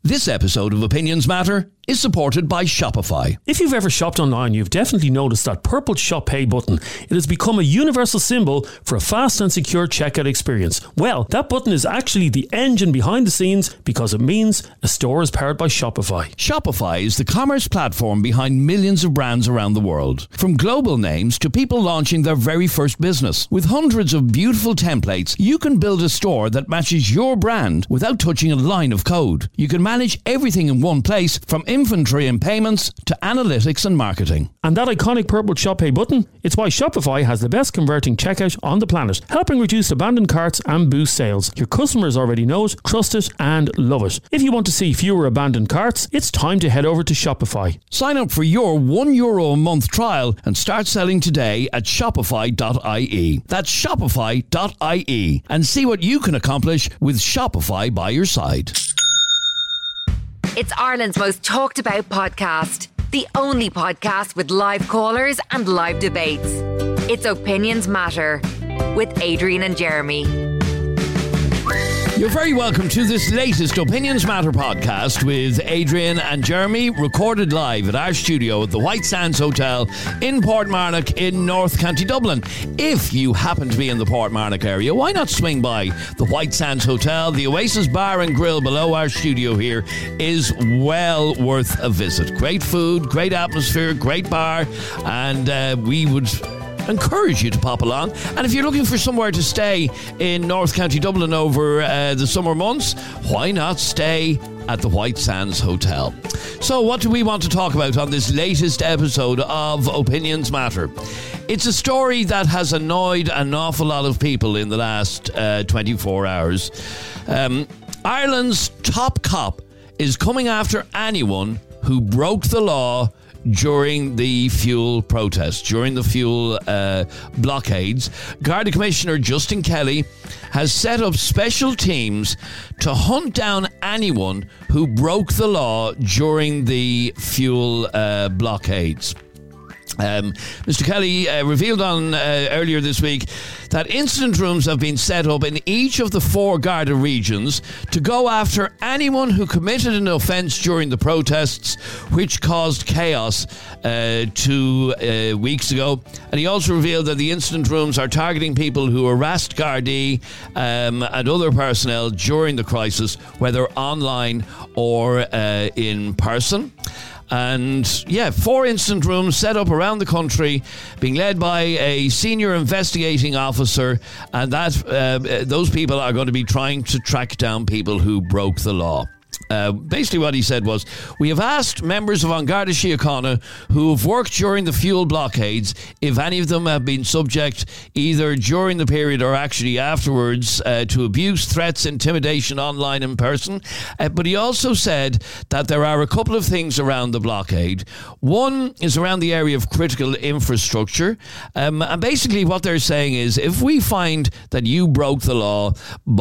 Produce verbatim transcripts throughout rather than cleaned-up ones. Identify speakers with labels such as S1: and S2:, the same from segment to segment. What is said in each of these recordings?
S1: This episode of Opinions Matter is supported by Shopify.
S2: If you've ever shopped online, you've definitely noticed that purple Shop Pay button. It has become a universal symbol for a fast and secure checkout experience. Well, that button is actually the engine behind the scenes because it means a store is powered by Shopify.
S1: Shopify is the commerce platform behind millions of brands around the world. From global names to people launching their very first business. With hundreds of beautiful templates, you can build a store that matches your brand without touching a line of code. You can manage everything in one place, from inventory and payments to analytics and marketing.
S2: And that iconic purple Shop Pay button, it's why Shopify has the best converting checkout on the planet, helping reduce abandoned carts and boost sales. Your customers already know it, trust it, and love it. If you want to see fewer abandoned carts, it's time to head over to Shopify.
S1: Sign up for your one euro a month trial and start selling today at shopify dot I E. That's shopify dot I E, and see what you can accomplish with Shopify by your side.
S3: It's Ireland's most talked about podcast. The only podcast with live callers and live debates. It's Opinions Matter with Adrian and Jeremy.
S1: You're very welcome to this latest Opinions Matter podcast with Adrian and Jeremy, recorded live at our studio at the White Sands Hotel in Portmarnock in North County Dublin. If you happen to be in the Portmarnock area, why not swing by the White Sands Hotel? The Oasis Bar and Grill below our studio here is well worth a visit. Great food, great atmosphere, great bar, and uh, we would encourage you to pop along. And if you're looking for somewhere to stay in North County Dublin over uh, the summer months, why not stay at the White Sands Hotel? So what do we want to talk about on this latest episode of Opinions Matter? It's a story that has annoyed an awful lot of people in the last uh, twenty-four hours. Um, Ireland's top cop is coming after anyone who broke the law during the fuel protests, during the fuel uh, blockades. Garda Commissioner Justin Kelly has set up special teams to hunt down anyone who broke the law during the fuel uh, blockades. Um, Mister Kelly uh, revealed on uh, earlier this week that incident rooms have been set up in each of the four Garda regions to go after anyone who committed an offence during the protests, which caused chaos uh, two uh, weeks ago. And he also revealed that the incident rooms are targeting people who harassed Gardaí um, and other personnel during the crisis, whether online or uh, in person. And yeah, four incident rooms set up around the country, being led by a senior investigating officer, and that uh, those people are going to be trying to track down people who broke the law. Uh, basically what he said was, we have asked members of An Garda Síochána who have worked during the fuel blockades if any of them have been subject, either during the period or actually afterwards, uh, to abuse, threats, intimidation online in person. Uh, but he also said that there are a couple of things around the blockade. One is around the area of critical infrastructure. Um, and basically what they're saying is, if we find that you broke the law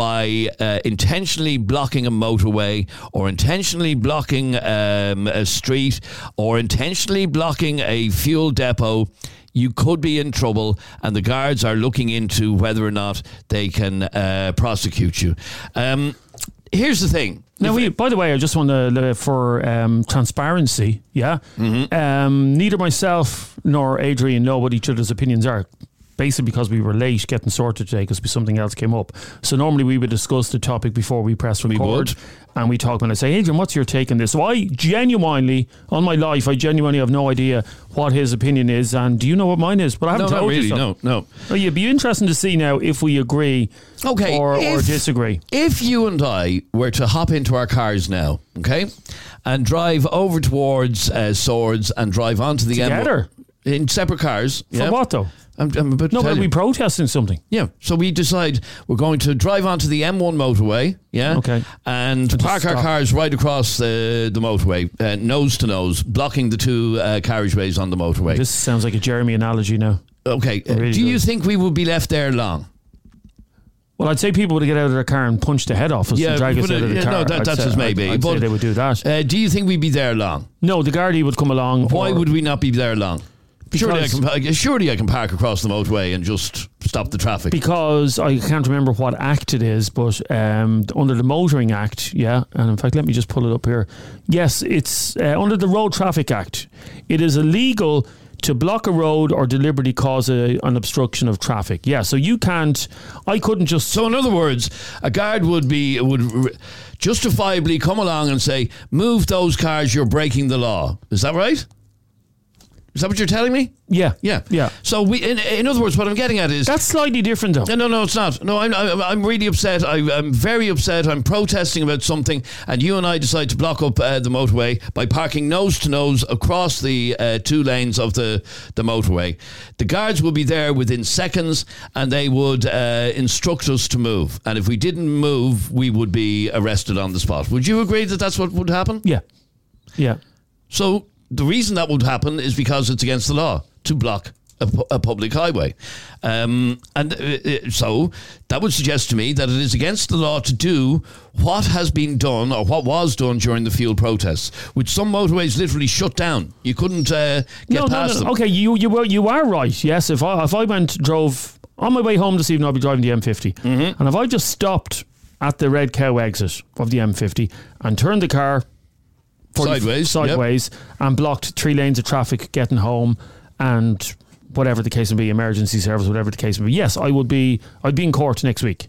S1: by uh, intentionally blocking a motorway, or intentionally blocking um, a street, or intentionally blocking a fuel depot, you could be in trouble, and the guards are looking into whether or not they can uh, prosecute you. Um, here's the thing.
S2: Now, we, by the way, I just want to, for um, transparency, yeah, mm-hmm. um, neither myself nor Adrian know what each other's opinions are. Basically because we were late getting sorted today because something else came up. So normally we would discuss the topic before we press record. We would. And we talk when I say, Adrian, what's your take on this? So I genuinely, on my life, I genuinely have no idea what his opinion is. And do you know what mine is? But I haven't
S1: no,
S2: told
S1: not really,
S2: you so.
S1: No, no.
S2: Oh, it'd be interesting to see now if we agree
S1: okay,
S2: or,
S1: if,
S2: or disagree.
S1: If you and I were to hop into our cars now, okay, and drive over towards uh, Swords and drive onto the
S2: Together?
S1: M- in separate cars.
S2: For
S1: yeah.
S2: what though?
S1: I'm, I'm about to
S2: no,
S1: tell
S2: but
S1: you.
S2: we protesting something.
S1: Yeah, so we decide we're going to drive onto the M one motorway, yeah,
S2: okay,
S1: and park our cars right across the the motorway, uh, nose to nose, blocking the two uh, carriageways on the motorway.
S2: This sounds like a Jeremy analogy now.
S1: Okay, uh, really do does. You think we would be left there long?
S2: Well, I'd say people would get out of their car and punch the head off us
S1: yeah,
S2: and drag us out of the
S1: yeah,
S2: car.
S1: No, that, that's
S2: say,
S1: as maybe.
S2: I'd, I'd
S1: but
S2: say they would do that.
S1: Uh, do you think we'd be there long?
S2: No, the Gardaí would come along.
S1: Why would we not be there long?
S2: Surely I,
S1: can, surely I can park across the motorway and just stop the traffic.
S2: Because I can't remember what act it is, but um, under the Motoring Act, yeah, and in fact, let me just pull it up here. Yes, it's uh, under the Road Traffic Act. It is illegal to block a road or deliberately cause a, an obstruction of traffic. Yeah, so you can't, I couldn't just...
S1: So in other words, a guard would be would re- justifiably come along and say, move those cars, you're breaking the law. Is that right? Is that what you're telling me?
S2: Yeah.
S1: Yeah.
S2: Yeah.
S1: So we, in, in other words, what I'm getting at is...
S2: That's slightly different though.
S1: No, no, no, it's not. No, I'm, I'm, I'm really upset. I, I'm very upset. I'm protesting about something, and you and I decide to block up uh, the motorway by parking nose to nose across the uh, two lanes of the, the motorway. The guards will be there within seconds, and they would uh, instruct us to move. And if we didn't move, we would be arrested on the spot. Would you agree that that's what would happen?
S2: Yeah. Yeah.
S1: So the reason that would happen is because it's against the law to block a, pu- a public highway. Um, and uh, so that would suggest to me that it is against the law to do what has been done or what was done during the fuel protests, which some motorways literally shut down. You couldn't uh, get
S2: no,
S1: past
S2: no, no.
S1: them.
S2: Okay, you you were you are right. Yes, if I if I went drove on my way home this evening, I'll be driving the M fifty, mm-hmm. and if I just stopped at the Red Cow exit of the M fifty and turned the car
S1: Sideways,
S2: sideways,
S1: yep.
S2: and blocked three lanes of traffic getting home, and whatever the case may be, emergency service, whatever the case may be. Yes, I would be. I'd be in court next week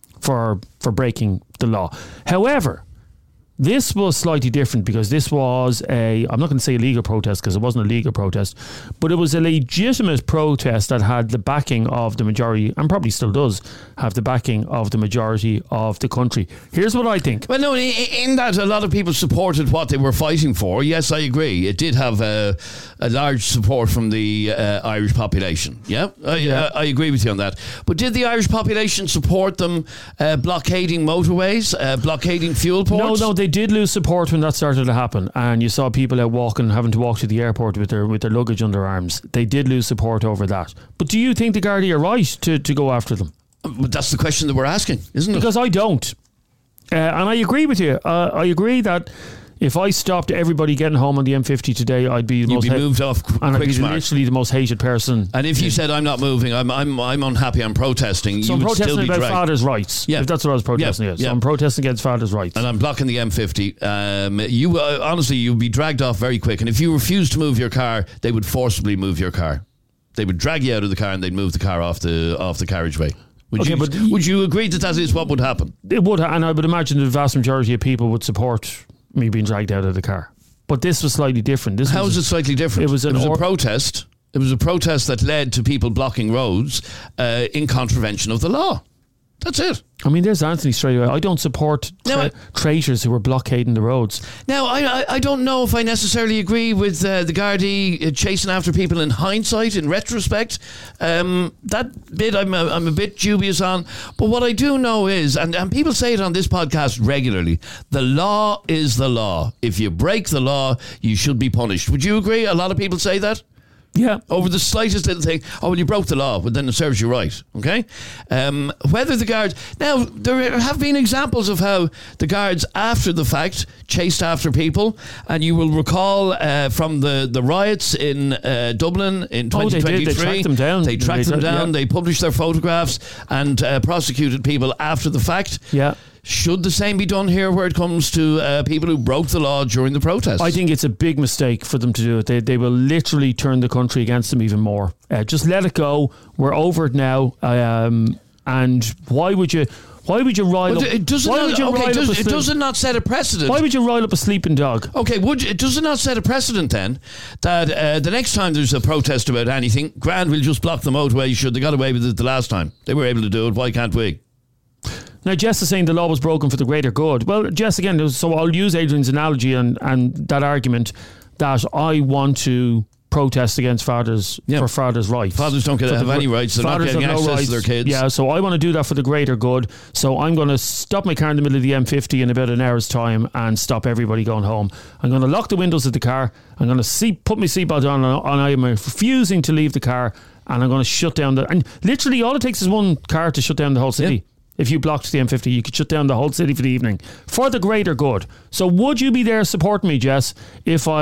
S2: for for breaking the law. However, this was slightly different because this was a, I'm not going to say illegal protest because it wasn't a legal protest, but it was a legitimate protest that had the backing of the majority, and probably still does have the backing of the majority of the country. Here's what I think.
S1: Well, no, in, in that a lot of people supported what they were fighting for. Yes, I agree. It did have a, a large support from the uh, Irish population. Yeah, I,
S2: Yeah.
S1: I, I agree with you on that. But did the Irish population support them uh, blockading motorways, uh, blockading fuel ports?
S2: No, no, they did lose support when that started to happen, and you saw people out walking, having to walk to the airport with their with their luggage under arms. They did lose support over that. But do you think the Gardaí are right to, to go after them?
S1: But that's the question that we're asking, isn't it?
S2: Because I don't. Uh, and I agree with you. Uh, I agree that if I stopped everybody getting home on the M fifty today, I'd be the
S1: You'd
S2: most
S1: be
S2: ha-
S1: moved off qu-
S2: and I'd
S1: quick
S2: be
S1: smart.
S2: literally the most hated person.
S1: And if you said I'm not moving, I'm I'm I'm unhappy, I'm protesting,
S2: So
S1: you
S2: I'm
S1: would still
S2: protesting
S1: be
S2: about
S1: dragged.
S2: fathers' rights.
S1: Yeah.
S2: If that's what I was protesting
S1: Yeah,
S2: against.
S1: yeah.
S2: So I'm protesting against fathers' rights.
S1: And I'm blocking the M fifty. Um, you uh, honestly, you'd be dragged off very quick. And if you refuse to move your car, they would forcibly move your car. They would drag you out of the car and they'd move the car off the off the carriageway. Would
S2: Okay,
S1: you
S2: but
S1: would you agree that that is what would happen?
S2: It would, and I would imagine the vast majority of people would support me being dragged out of the car. But this was slightly different. This
S1: How
S2: was
S1: is it slightly different?
S2: It was, an
S1: it was
S2: or-
S1: a protest. It was a protest that led to people blocking roads uh, in contravention of the law. That's it.
S2: I mean, there's Anthony straight away. I don't support tra-
S1: No, I-
S2: traitors who are blockading the roads.
S1: Now, I I, I don't know if I necessarily agree with uh, the Gardaí uh, chasing after people in hindsight, in retrospect. Um, that bit I'm a, I'm a bit dubious on. But what I do know is, and, and people say it on this podcast regularly, the law is the law. If you break the law, you should be punished. Would you agree? A lot of people say that.
S2: Yeah.
S1: Over the slightest little thing. Oh, well, you broke the law, but then it serves you right. Okay? Um, whether the guards... Now, there have been examples of how the guards, after the fact, chased after people. And you will recall uh, from the, the riots in uh, Dublin in
S2: Oh, they
S1: twenty twenty-three.
S2: did. They tracked them down.
S1: They tracked
S2: They
S1: them
S2: tra-
S1: down.
S2: yeah.
S1: They published their photographs and uh, prosecuted people after the fact.
S2: Yeah.
S1: Should the same be done here where it comes to uh, people who broke the law during the protests?
S2: I think it's a big mistake for them to do it. They they will literally turn the country against them even more. Uh, just let it go. We're over it now. Um, and why would you? Why would you rile
S1: But
S2: up?
S1: it doesn't
S2: why
S1: not,
S2: would you
S1: okay,
S2: rile
S1: does,
S2: up a
S1: it
S2: sleep-
S1: does it not set a precedent?
S2: Why would you rile up a sleeping dog?
S1: Okay, would you, does it not set a precedent then that uh, the next time there's a protest about anything, grand, we'll just block the motorway? Should they got away with it the last time? They were able to do it. Why can't we?
S2: Now, Jess is saying the law was broken for the greater good. Well, Jess, again, so I'll use Adrian's analogy and, and that argument that I want to protest against fathers
S1: Yeah.
S2: for fathers' rights.
S1: Fathers don't get
S2: For
S1: have
S2: the-
S1: any rights. They're not
S2: fathers
S1: getting
S2: have no
S1: access
S2: rights.
S1: to their kids.
S2: Yeah, so I want to do that for the greater good. So I'm going to stop my car in the middle of the M fifty in about an hour's time and stop everybody going home. I'm going to lock the windows of the car. I'm going to see, put my seatbelt on, and I'm refusing to leave the car. And I'm going to shut down the... And literally all it takes is one car to shut down the whole city.
S1: Yeah.
S2: If you blocked the M fifty, you could shut down the whole city for the evening for the greater good. So would you be there supporting me, Jess, if I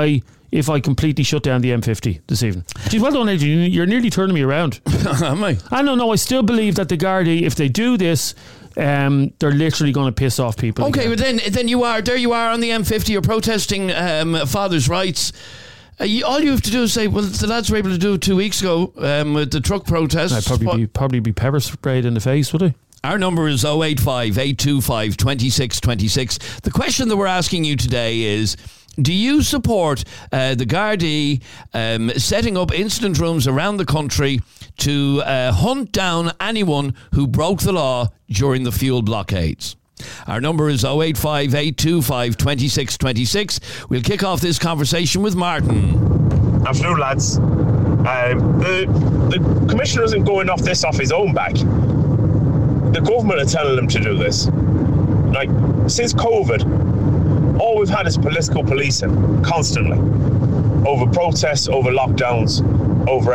S2: if I completely shut down the M fifty this evening. Geez, well done, Adrian. You're nearly turning me around.
S1: Am I?
S2: I don't know. I still believe that the Gardaí, if they do this, um, they're literally going to piss off people.
S1: Okay,
S2: again.
S1: but then then you are there. You are on the M fifty. You're protesting um, fathers' rights. Uh, you, all you have to do is say, "Well, the lads were able to do it two weeks ago um, with the truck protests."
S2: I'd probably be probably be pepper sprayed in the face, would I?
S1: Our number is oh eight five, eight two five, two six two six. The question that we're asking you today is, do you support uh, the Gardaí um, setting up incident rooms around the country to uh, hunt down anyone who broke the law during the fuel blockades? Our number is oh eight five, eight two five, two six two six. We'll kick off this conversation with Martin.
S4: Afternoon, lads. Um, the, the Commissioner isn't going off this off his own back. The government are telling them to do this. Like, since COVID, all we've had is political policing, constantly. Over protests, over lockdowns, over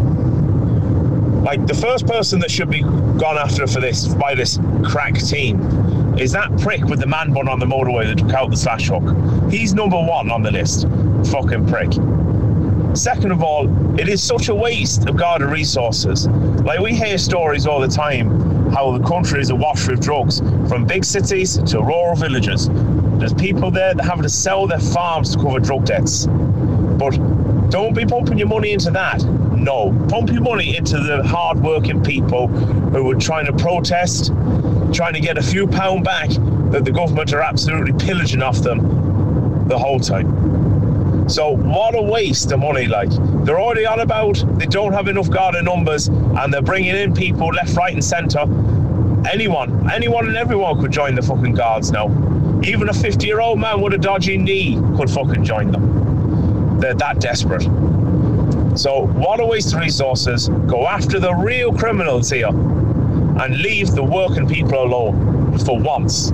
S4: everything. Like, the first person that should be gone after for this, by this crack team, is that prick with the man bun on the motorway that took out the slash hook. He's number one on the list. Fucking prick. Second of all, it is such a waste of Garda resources. Like, we hear stories all the time how the country is awash with drugs, from big cities to rural villages. There's people there that having to sell their farms to cover drug debts. But don't be pumping your money into that. No, pump your money into the hard-working people who are trying to protest, trying to get a few pound back that the government are absolutely pillaging off them the whole time. So what a waste of money. Like, they're already on about they don't have enough Garda numbers and they're bringing in people left, right and centre. Anyone, anyone and everyone could join the fucking Guards now. Even a fifty-year-old man with a dodgy knee could fucking join them. They're that desperate. So what a waste of resources. Go after the real criminals here and leave the working people alone for once.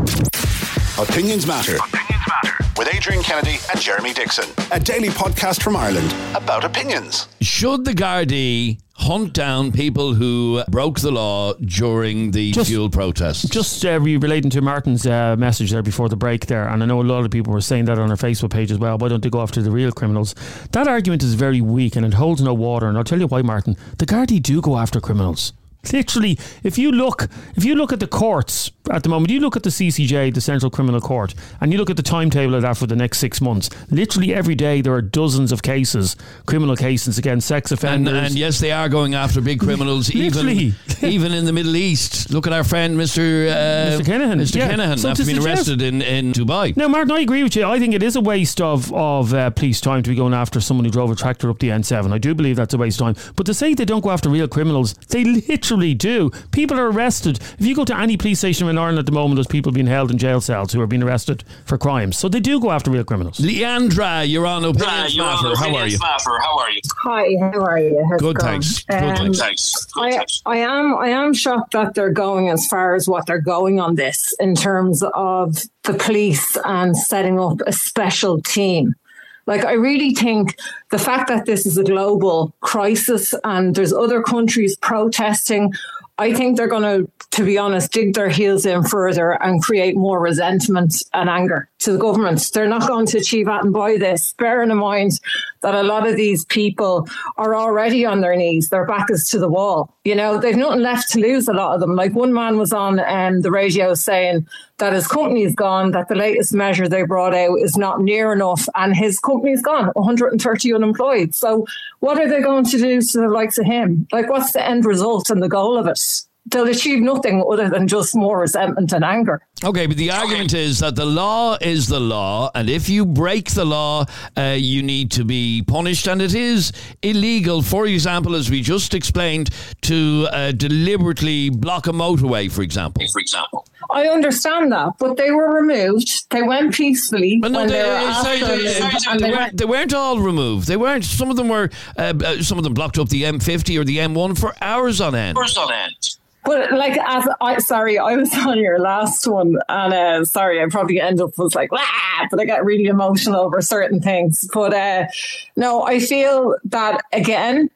S5: Opinions Matter. Opinions Matter. With Adrian Kennedy and Jeremy Dixon. A daily podcast from Ireland about opinions.
S1: Should the Gardaí hunt down people who broke the law during the just, fuel protests?
S2: Just uh, relating to Martin's uh, message there before the break there, and I know a lot of people were saying that on our Facebook page as well, why don't they go after the real criminals? That argument is very weak and it holds no water, and I'll tell you why, Martin. The Gardaí do go after criminals. Literally, if you look if you look at the courts at the moment, you look at the C C J, the Central Criminal Court, and you look at the timetable of that for the next six months, literally every day there are dozens of cases, criminal cases against sex offenders.
S1: And, and yes, they are going after big criminals, even even in the Middle East. Look at our friend Mister Uh,
S2: Mister Kinahan.
S1: Mister
S2: Yeah.
S1: Kinahan,
S2: So
S1: after being arrested in, in Dubai.
S2: Now, Martin, I agree with you. I think it is a waste of, of uh, police time to be going after someone who drove a tractor up the N seven. I do believe that's a waste of time. But to say they don't go after real criminals, they literally do. People are arrested. If you go to any police station in Ireland at the moment, there's people being held in jail cells who are being arrested for crimes. So they do go after real criminals.
S1: Leandra, you're on Opinions
S6: you're
S1: Matter.
S6: on
S1: How are you?
S6: Matter. How are you?
S7: Hi, how are you? How's
S1: Good,
S7: it going?
S1: thanks. Good,
S7: Um,
S1: thanks.
S6: Thanks. Good,
S7: I,
S6: thanks.
S7: I am I am shocked that they're going as far as what they're going on this in terms of the police and setting up a special team. Like, I really think the fact that this is a global crisis and there's other countries protesting, I think they're going to, to be honest, dig their heels in further and create more resentment and anger to the government. They're not going to achieve anything by this, bearing in mind that a lot of these people are already on their knees. Their back is to the wall. You know, they've nothing left to lose, a lot of them. Like, one man was on um, the radio saying that his company's gone, that the latest measure they brought out is not near enough, and his company's gone, one hundred thirty unemployed. So what are they going to do to the likes of him? Like, what's the end result and the goal of it? They'll achieve nothing other than just more resentment and anger.
S1: Okay, but the argument is that the law is the law, and if you break the law, uh, you need to be punished, and it is illegal, for example, as we just explained, to uh, deliberately block a motorway, for example.
S6: For example.
S7: I understand that, but they were removed. They went peacefully
S1: But no,
S7: when
S1: they,
S7: they, were
S1: uh,
S7: after
S1: sorry, they,
S7: them,
S1: they,
S7: and
S1: they
S7: they
S1: weren't,
S7: went.
S1: they weren't all removed. They weren't. Some of them were. Uh, uh, some of them blocked up the M fifty or the M one for hours on end.
S6: Hours on end.
S7: But like, as I sorry, I was on your last one, and uh, sorry, I probably end up was like, ah, but I get really emotional over certain things. But uh, no, I feel that again,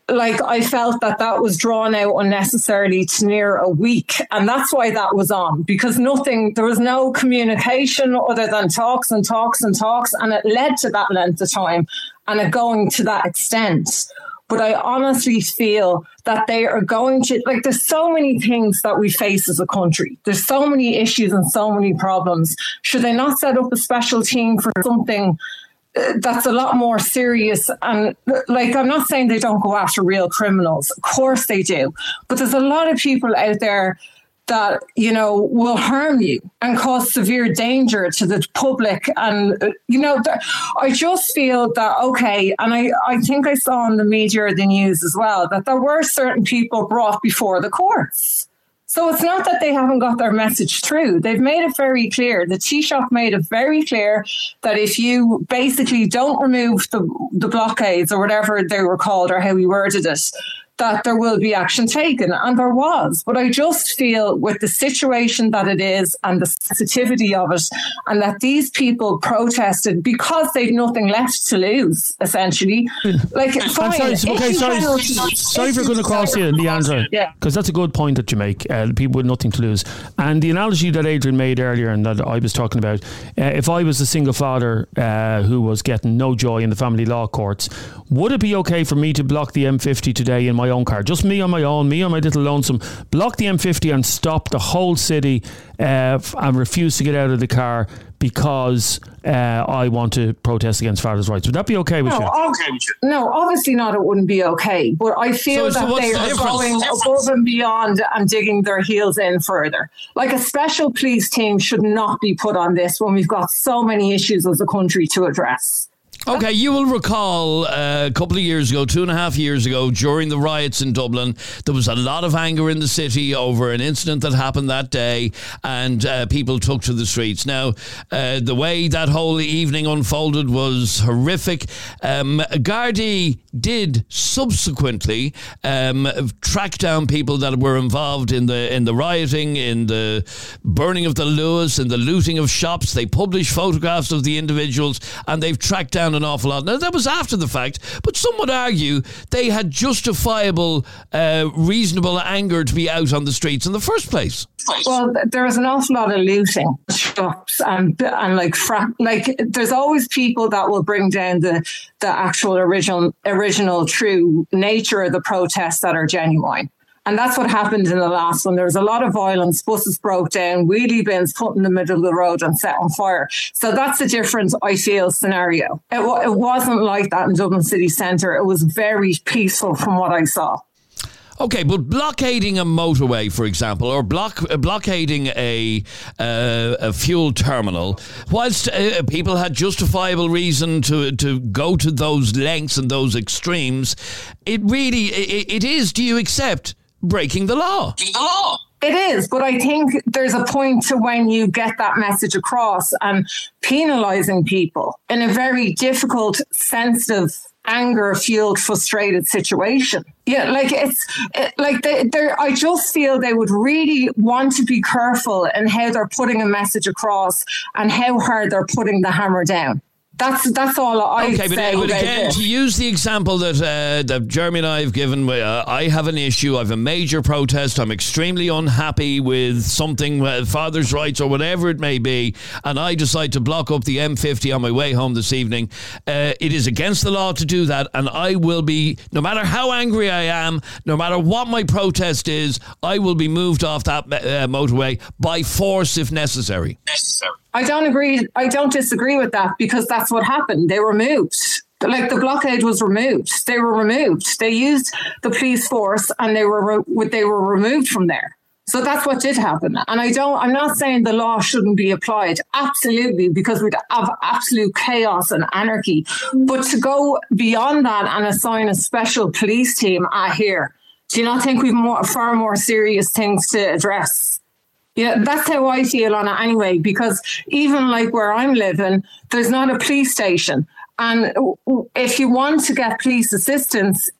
S7: like I felt that that was drawn out unnecessarily to near a week. And that's why that was on, because nothing, there was no communication other than talks and talks and talks. And it led to that length of time and it going to that extent. But I honestly feel that they are going to, like, there's so many things that we face as a country. There's so many issues and so many problems. Should they not set up a special team for something that's a lot more serious? And, like, I'm not saying they don't go after real criminals. Of course they do. But there's a lot of people out there that, you know, will harm you and cause severe danger to the public. And, you know, I just feel that, okay, and I, I think I saw in the media or the news as well, that there were certain people brought before the courts. So it's not that they haven't got their message through. They've made it very clear. The Taoiseach made it very clear that if you basically don't remove the, the blockades or whatever they were called or how he worded it, that there will be action taken. And there was. But I just feel with the situation that it is and the sensitivity of it, and that these people protested because they've nothing left to lose, essentially. Like, fine.
S2: I'm sorry, okay, sorry, sorry for going across here, Leandra,
S7: yeah,
S2: because that's a good point that you make. Uh, people with nothing to lose. And the analogy that Adrian made earlier and that I was talking about, uh, if I was a single father uh, who was getting no joy in the family law courts, would it be okay for me to block the M fifty today in my own car, just me on my own, me on my little lonesome, block the M fifty and stop the whole city uh, and refuse to get out of the car because uh, I want to protest against fathers' rights? Would that be okay with
S7: no,
S2: you?
S7: Okay with you? No, obviously not. It wouldn't be okay. But I feel
S1: so,
S7: that
S1: so
S7: they
S1: the
S7: are
S1: difference?
S7: going above and beyond and digging their heels in further. Like, a special police team should not be put on this when we've got so many issues as a country to address.
S1: Okay, you will recall uh, a couple of years ago, two and a half years ago, during the riots in Dublin, there was a lot of anger in the city over an incident that happened that day, and uh, people took to the streets. Now, uh, the way that whole evening unfolded was horrific. Um, Gardaí did subsequently um, track down people that were involved in the in the rioting, in the burning of the Luas, in the looting of shops. They published photographs of the individuals, and they've tracked down an awful lot. Now, that was after the fact, but some would argue they had justifiable, uh, reasonable anger to be out on the streets in the first place.
S7: Well, there was an awful lot of looting shops and and like fra- like there's always people that will bring down the the actual original original true nature of the protests that are genuine. And that's what happened in the last one. There was a lot of violence. Buses broke down, wheelie bins put in the middle of the road and set on fire. So that's a different, I feel, scenario. It, it wasn't like that in Dublin city centre. It was very peaceful from what I saw.
S1: Okay, but blockading a motorway, for example, or block uh, blockading a uh, a fuel terminal, whilst uh, people had justifiable reason to to go to those lengths and those extremes, it really it, it is. Do you accept breaking the law? The law.
S7: It is, but I think there's a point to when you get that message across, and penalising people in a very difficult, sensitive, anger-fueled, frustrated situation. Yeah, like it's it, like they, they're. I just feel they would really want to be careful in how they're putting a message across and how hard they're putting the hammer down. That's that's all I
S1: okay, but,
S7: say.
S1: Uh, but again,
S7: it.
S1: to use the example that uh, that Jeremy and I have given, uh, I have an issue. I have a major protest. I'm extremely unhappy with something, uh, father's rights or whatever it may be, and I decide to block up the M fifty on my way home this evening. Uh, it is against the law to do that, and I will be, no matter how angry I am, no matter what my protest is, I will be moved off that uh, motorway by force if necessary. Necessary.
S7: I don't agree. I don't disagree with that, because that's what happened. They were moved. Like, the blockade was removed. They were removed. They used the police force, and they were re- they were removed from there. So that's what did happen. And I don't. I'm not saying the law shouldn't be applied. Absolutely, because we'd have absolute chaos and anarchy. But to go beyond that and assign a special police team ah, here, do you not think we've more, far more serious things to address? Yeah, that's how I feel on it anyway, because even like where I'm living, there's not a police station. And if you want to get police assistance,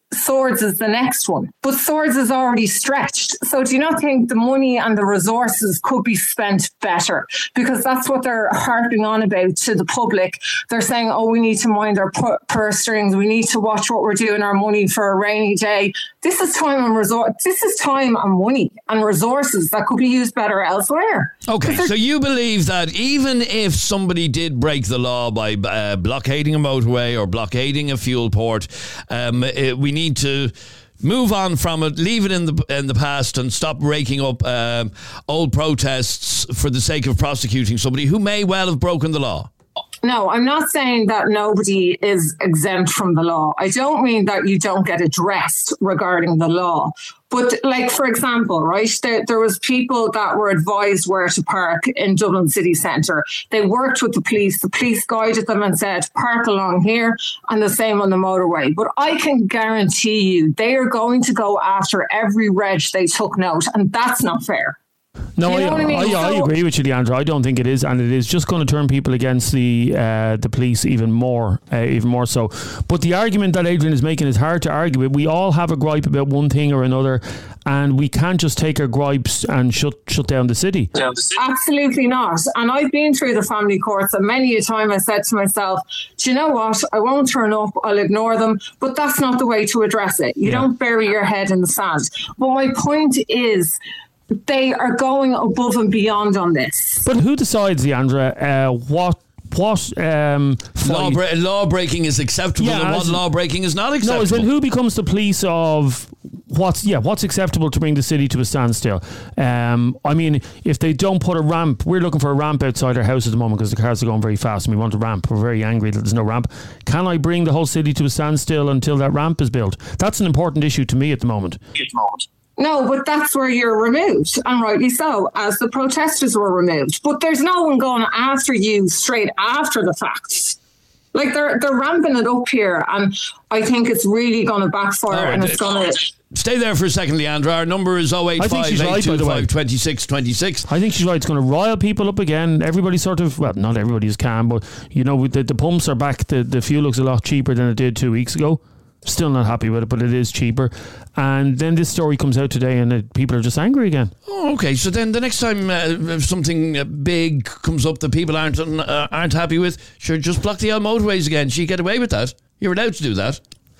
S7: Swords is the next one. But Swords is already stretched. So do you not think the money and the resources could be spent better? Because that's what they're harping on about to the public. They're saying, oh, we need to mind our pu- purse strings. We need to watch what we're doing our money for a rainy day. This is time and resor- This is time and money and resources that could be used better elsewhere.
S1: Okay, so you believe that even if somebody did break the law by uh, blockading a motorway or blockading a fuel port, um, it, we need to move on from it, leave it in the in the past, and stop raking up um, old protests for the sake of prosecuting somebody who may well have broken the law?
S7: No, I'm not saying that nobody is exempt from the law. I don't mean that you don't get addressed regarding the law. But like, for example, right, there, there was people that were advised where to park in Dublin city centre. They worked with the police. The police guided them and said, park along here, and the same on the motorway. But I can guarantee you they are going to go after every reg they took note, and that's not fair.
S2: No,
S7: you know
S2: I,
S7: what I, mean?
S2: I, I
S7: so,
S2: agree with you, Leandra. I don't think it is, and it is just going to turn people against the uh, the police even more, uh, even more so. But the argument that Adrian is making is hard to argue with. We all have a gripe about one thing or another, and we can't just take our gripes and shut shut down the city.
S7: Absolutely not. And I've been through the family courts, and many a time I said to myself, do you know what? I won't turn up. I'll ignore them. But that's not the way to address it. You yeah. don't bury your head in the sand. But my point is, they are going above and beyond on this.
S2: But who decides, Leandra, uh, what what um,
S1: law, bre- law breaking is acceptable yeah, and what law breaking is not acceptable?
S2: No, as in who becomes the police of what's yeah what's acceptable to bring the city to a standstill? Um, I mean, if they don't put a ramp, we're looking for a ramp outside our house at the moment because the cars are going very fast and we want a ramp. We're very angry that there's no ramp. Can I bring the whole city to a standstill until that ramp is built? That's an important issue to me at the moment. At the moment.
S7: No, but that's where you're removed, and rightly so, as the protesters were removed. But there's no one going after you straight after the fact. Like, they're they're ramping it up here, and I think it's really going to backfire, right, and it's going to...
S1: Stay there for a second, Leandra. Our number is oh eight five, eight two five, two six two six.
S2: I think she's right. It's going to rile people up again. Everybody sort of, well, not everybody's calm, but, you know, the, the pumps are back. The, the fuel looks a lot cheaper than it did two weeks ago. Still not happy with it, but it is cheaper. And then this story comes out today and it, people are just angry again.
S1: Oh, okay. So then the next time uh, something uh, big comes up that people aren't uh, aren't happy with, sure, just block the old motorways again. So you get away with that. You're allowed to do that.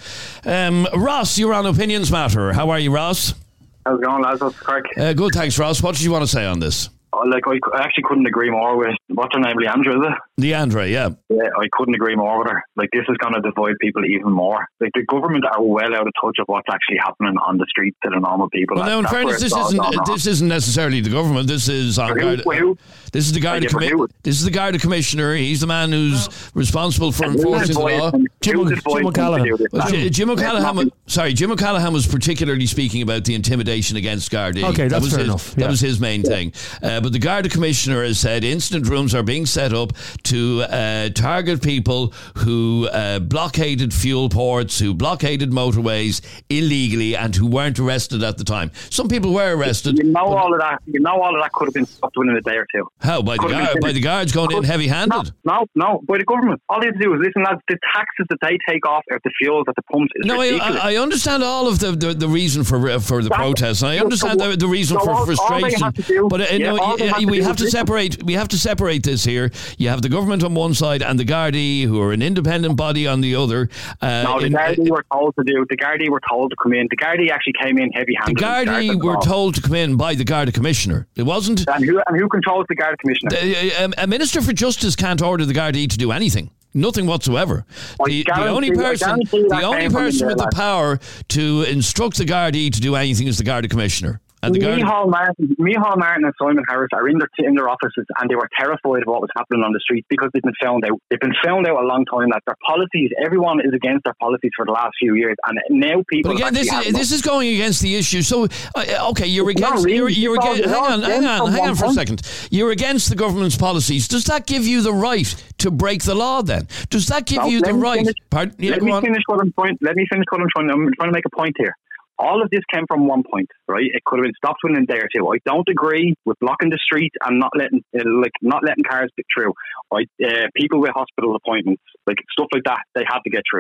S1: Um, Ross, you're on Opinions Matter. How are you, Ross?
S6: How's it going, lads? What's the crack?
S1: Uh, good, thanks, Ross. What did you want to say on this?
S6: Like, I actually couldn't agree more with, what's her name, Leandra, is it?
S1: Leandra, yeah.
S6: Yeah, I couldn't agree more with her. Like, this is going to divide people even more. Like, the government are well out of touch of what's actually happening on the streets to the normal people.
S1: Well, now, in fairness, this isn't this isn't necessarily the government. This is on Garda, who? This is the Garda commi- This is the Garda Commissioner. He's the man who's responsible for enforcing the law.
S2: Jim, Jim O'Callaghan.
S1: Well, J- Jim O'Callaghan. Sorry, Jim O'Callaghan was particularly speaking about the intimidation against Gardaí.
S2: Okay, that's
S1: that was
S2: fair
S1: his,
S2: enough.
S1: That
S2: yeah.
S1: was his main
S6: yeah.
S1: thing. Uh, but the Garda Commissioner has said incident rooms are being set up to uh, target people who uh, blockaded fuel ports, who blockaded motorways illegally, and who weren't arrested at the time. Some people were arrested.
S6: You know all of that. You know all of that could have been stopped within a day or two.
S1: How? By the, guard, by the guards going could, in heavy-handed?
S6: No, no, no, by the government. All they have to do is listen, lads. The taxes that they take off at the fuels at the pumps is
S1: no,
S6: ridiculous.
S1: I, I understand all of the, the, the reason for for the protests, and I understand so, the, the reason so for all, frustration. All do, but uh, yeah, no, uh, have we have to separate. We have to separate this here. You have the government on one side and the Gardaí, who are an independent body, on the other.
S6: Uh, no, the Gardaí uh, were told to do. The Gardaí were told to come in. The Gardaí actually came in heavy-handed.
S1: The Gardaí were told to come in by the Garda Commissioner. It wasn't.
S6: And who, and who controls the Garda Commissioner?
S1: The, a, a Minister for Justice can't order the Gardaí to do anything. Nothing whatsoever. The, the only person, the only person with the power to instruct the Gardaí to do anything is the Garda Commissioner. And the
S6: Micheál Martin, Micheál Martin and Simon Harris are in their in their offices, and they were terrified of what was happening on the streets because they've been found out. They've been found out a long time that their policies, everyone is against their policies for the last few years, and now people.
S1: But again, this is, this is going against the issue. So, uh, okay, you're against. Really. You're, you're against. Hang on, hang on, hang on for a second. You're against the government's policies. Does that give you the right to break the law? Then does that give no, you the right?
S6: Finish,
S1: Pardon? Yeah,
S6: let me on. finish what I'm trying. Let me finish what I'm trying. I'm trying to make a point here. All of this came from one point, right? It could have been stopped within a day or two. I don't agree with blocking the street and not letting, uh, like, not letting cars get through. Right? Uh, people with hospital appointments, like stuff like that, they have to get through.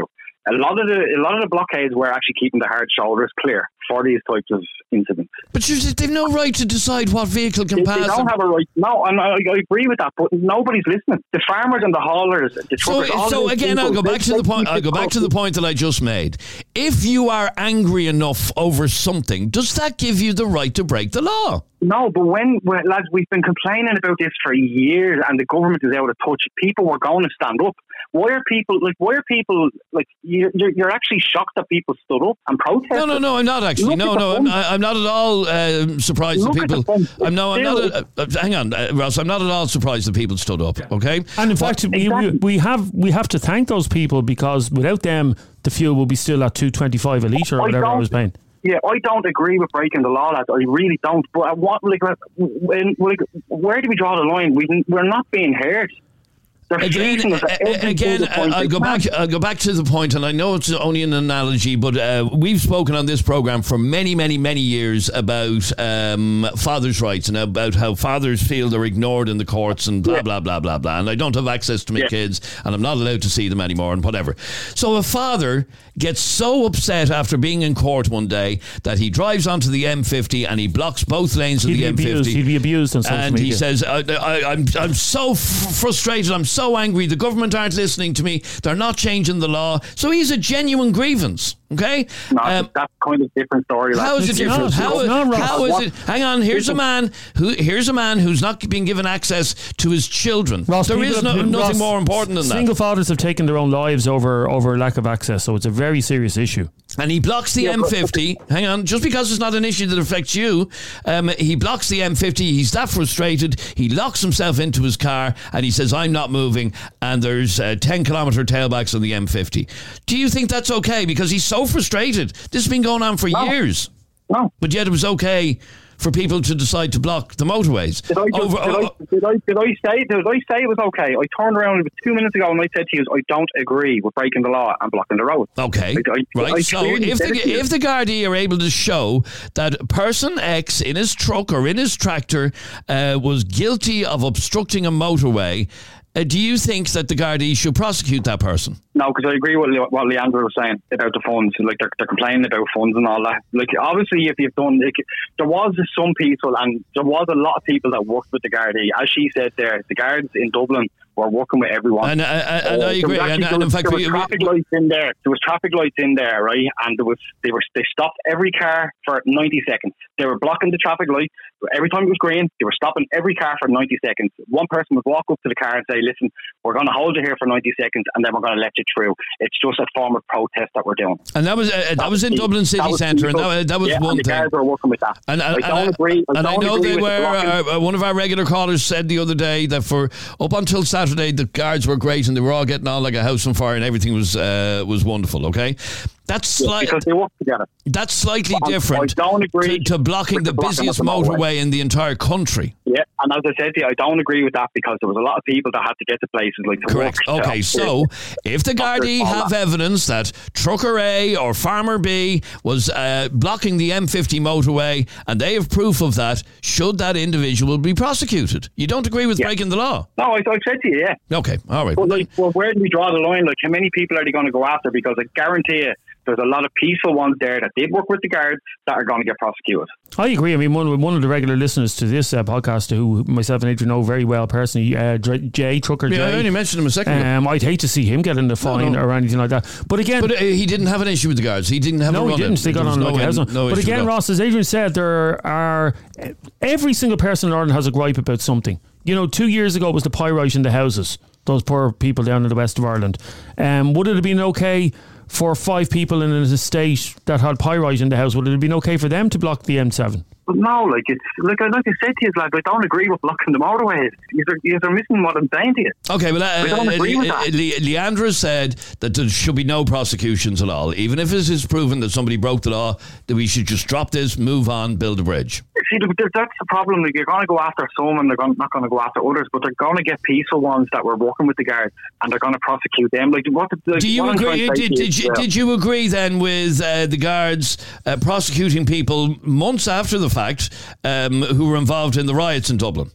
S6: A lot of the a lot of the blockades were actually keeping the hard shoulders clear for these types of incidents.
S1: But you, they've no right to decide what vehicle can
S6: They,
S1: pass.
S6: they don't
S1: them.
S6: have a right. No, and I, I agree with that, but nobody's listening. The farmers and the haulers, the
S1: So,
S6: truckers. all
S1: so
S6: these
S1: again,
S6: people,
S1: I'll go
S6: they-
S1: back to
S6: they
S1: the point.
S6: keep
S1: I'll go
S6: it
S1: back to the point that I just made. If you are angry enough over something, does that give you the right to break the law?
S6: No, but when, when, lads, we've been complaining about this for years and the government is out of touch. People were going to stand up. Why are people, like, why are people, like, you're, you're actually shocked that people stood up and protested?
S1: No, no, no, I'm not actually.
S6: Look
S1: No,
S6: at the
S1: no, I'm,
S6: fun.
S1: I'm not at all uh, surprised
S6: Look
S1: that
S6: at the
S1: people.
S6: fun.
S1: I'm no, I'm not.
S6: Still-
S1: Uh, uh, hang on, uh, Ross. I'm not at all surprised that people stood up. Okay,
S2: And in fact, we, we, we have we have to thank those people, because without them, the fuel will be still at two twenty five a litre or
S6: I
S2: whatever I
S6: don't-
S2: was paying.
S6: Yeah, I don't agree with breaking the law, lads. I really don't. But I want, like, when, like, where do we draw the line? We, we're not being heard. They're
S1: Again,
S6: fleecing us at
S1: uh,
S6: every
S1: again,
S6: single point
S1: I'll
S6: they
S1: go
S6: can.
S1: back. I'll go back to the point, and I know it's only an analogy, but uh, we've spoken on this program for many, many, many years about um, fathers' rights and about how fathers feel they're ignored in the courts and blah
S6: Yeah.
S1: blah blah blah blah. And I don't have access to my
S6: Yeah.
S1: kids, and I'm not allowed to see them anymore, and whatever. So a father gets so upset after being in court one day that he drives onto the M fifty and he blocks both lanes of
S2: He'd
S1: the
S2: be
S1: M fifty.
S2: abused. He'd be abused on social
S1: And
S2: media.
S1: he says, I, I, I'm, I'm so f- frustrated. I'm so angry. The government aren't listening to me. They're not changing the law. So he's a genuine grievance. Okay?
S6: No,
S1: Um,
S6: that's kind of a different story. lads.
S1: how is it
S2: It's
S1: different?
S2: not.
S1: How,
S2: It's not, Ross.
S1: how is
S6: What?
S1: it? Hang on. Here's a
S6: Listen.
S1: man who. Here's a man who's not being given access to his children.
S2: Ross,
S1: there
S2: people
S1: is no,
S2: have-
S1: nothing
S2: Ross,
S1: more important than
S2: Single
S1: that.
S2: fathers have taken their own lives over over lack of access, so it's a very serious issue.
S1: And he blocks the
S6: Yeah,
S1: M
S6: but-
S1: fifty. Hang on, just because it's not an issue that affects you, um, he blocks the M fifty. He's that frustrated. He locks himself into his car and he says, "I'm not moving." And there's uh, ten kilometre tailbacks on the M fifty. Do you think that's okay? Because he's so frustrated. This has been going on for
S6: No.
S1: years,
S6: No.
S1: but yet it was okay for people to decide to block the motorways.
S6: Did I, just,
S1: Over-
S6: did, I, did, I, did I say did I say it was okay? I turned around about two minutes ago and I said to you, I don't agree with breaking the law and blocking the road.
S1: Okay,
S6: I- I-
S1: right.
S6: I
S1: so
S6: clearly
S1: if
S6: said
S1: the
S6: it to you.
S1: if the Gardaí are able to show that person X in his truck or in his tractor uh, was guilty of obstructing a motorway, uh, do you think that the Gardaí should prosecute that person?
S6: No, because I agree with Le- what Leandro was saying about the funds. Like, they're, they're complaining about funds and all that. Like, obviously, if you've done, like, there was some people, and there was a lot of people that worked with the Gardaí. As she said there, the guards in Dublin were working with everyone.
S1: And, uh, and
S6: Uh,
S1: I
S6: there
S1: agree.
S6: was
S1: And,
S6: actually-
S1: and in
S6: there was,
S1: fact,
S6: there was
S1: we,
S6: traffic
S1: we,
S6: lights in there. There was traffic lights in there, right? And there was they were they stopped every car for ninety seconds. They were blocking the traffic light every time it was green. They were stopping every car for ninety seconds. One person would walk up to the car and say, "Listen, we're going to hold you here for ninety seconds, and then we're going to let you through." It's just a form of protest that we're doing.
S1: and that was uh, that was in
S6: the-
S1: Dublin City
S6: that was
S1: Centre, and
S6: people-
S1: that, that was
S6: yeah,
S1: one
S6: and the
S1: thing.
S6: guards were working with that.
S1: And, and,
S6: I don't
S1: and,
S6: agree. I
S1: and I
S6: don't
S1: know
S6: agree
S1: they
S6: with
S1: were.
S6: the blocking.
S1: Uh, one of our regular callers said the other day that for up until Saturday, the guards were great and they were all getting on like a house on fire and everything was uh, was wonderful. Okay, that's
S6: Yeah,
S1: slight.
S6: because they work together.
S1: That's slightly
S6: I- I
S1: different
S6: don't agree
S1: to, to blocking
S6: with
S1: the
S6: the blocking
S1: busiest
S6: of the motorway.
S1: motorway in the entire country.
S6: Yeah, and as I said to you, I don't agree with that because there was a lot of people that had to get to places like to
S1: Correct.
S6: work.
S1: Okay, so if the Gardaí
S6: all
S1: have
S6: that.
S1: evidence that Trucker A or Farmer B was uh, blocking the M fifty motorway and they have proof of that, should that individual be prosecuted? You don't agree with
S6: Yeah.
S1: breaking the law?
S6: No, I, I said to you, yeah.
S1: Okay, all right.
S6: But like, well, where do we draw the line? Like, how many people are they going to go after? Because I guarantee you, there's a lot of peaceful ones there that did work with the guards that are going to get prosecuted.
S2: I agree. I mean, one, one of the regular listeners to this uh, podcast, who myself and Adrian know very well personally, uh, Dr- Jay Trucker
S1: Yeah, I
S2: Jay.
S1: only mentioned him a second ago.
S2: Um, I'd hate to see him getting a fine
S1: no.
S2: or anything like that. But again,
S1: But uh, he didn't have an issue with the guards. He didn't have a
S2: no, he
S1: run-in.
S2: didn't. They got
S1: There was
S2: on
S1: no
S2: like a house.
S1: in-
S2: on.
S1: no
S2: But
S1: issue
S2: again,
S1: at all.
S2: Ross, as Adrian said, there are every single person in Ireland has a gripe about something. You know, two years ago was the pyrite in the houses. Those poor people down in the west of Ireland. Um, would it have been okay for five people in an estate that had pyrite in the house? Would it have been okay for them to block the M seven?
S6: But no, like it's like I like I said to you, like I don't agree with blocking the motorways. You're, you're missing what I'm saying to you.
S1: Okay, well, uh,
S6: I don't
S1: uh,
S6: agree
S1: Le-
S6: with that.
S1: Le- Leandra said that there should be no prosecutions at all. Even if it is proven that somebody broke the law, that we should just drop this, move on, build a bridge.
S6: See, th- that's the problem. Like, you're going to go after some, and they're going, not going to go after others. But they're going to get peaceful ones that were working with the guards, and they're going to prosecute them. Like, what? The, like,
S1: Do you
S6: what I'm
S1: agree?
S6: trying to say
S1: Did,
S6: to
S1: did, you,
S6: is, uh,
S1: did you agree then with uh, the guards uh, prosecuting people months after the fact um, who were involved in the riots in Dublin?
S6: No,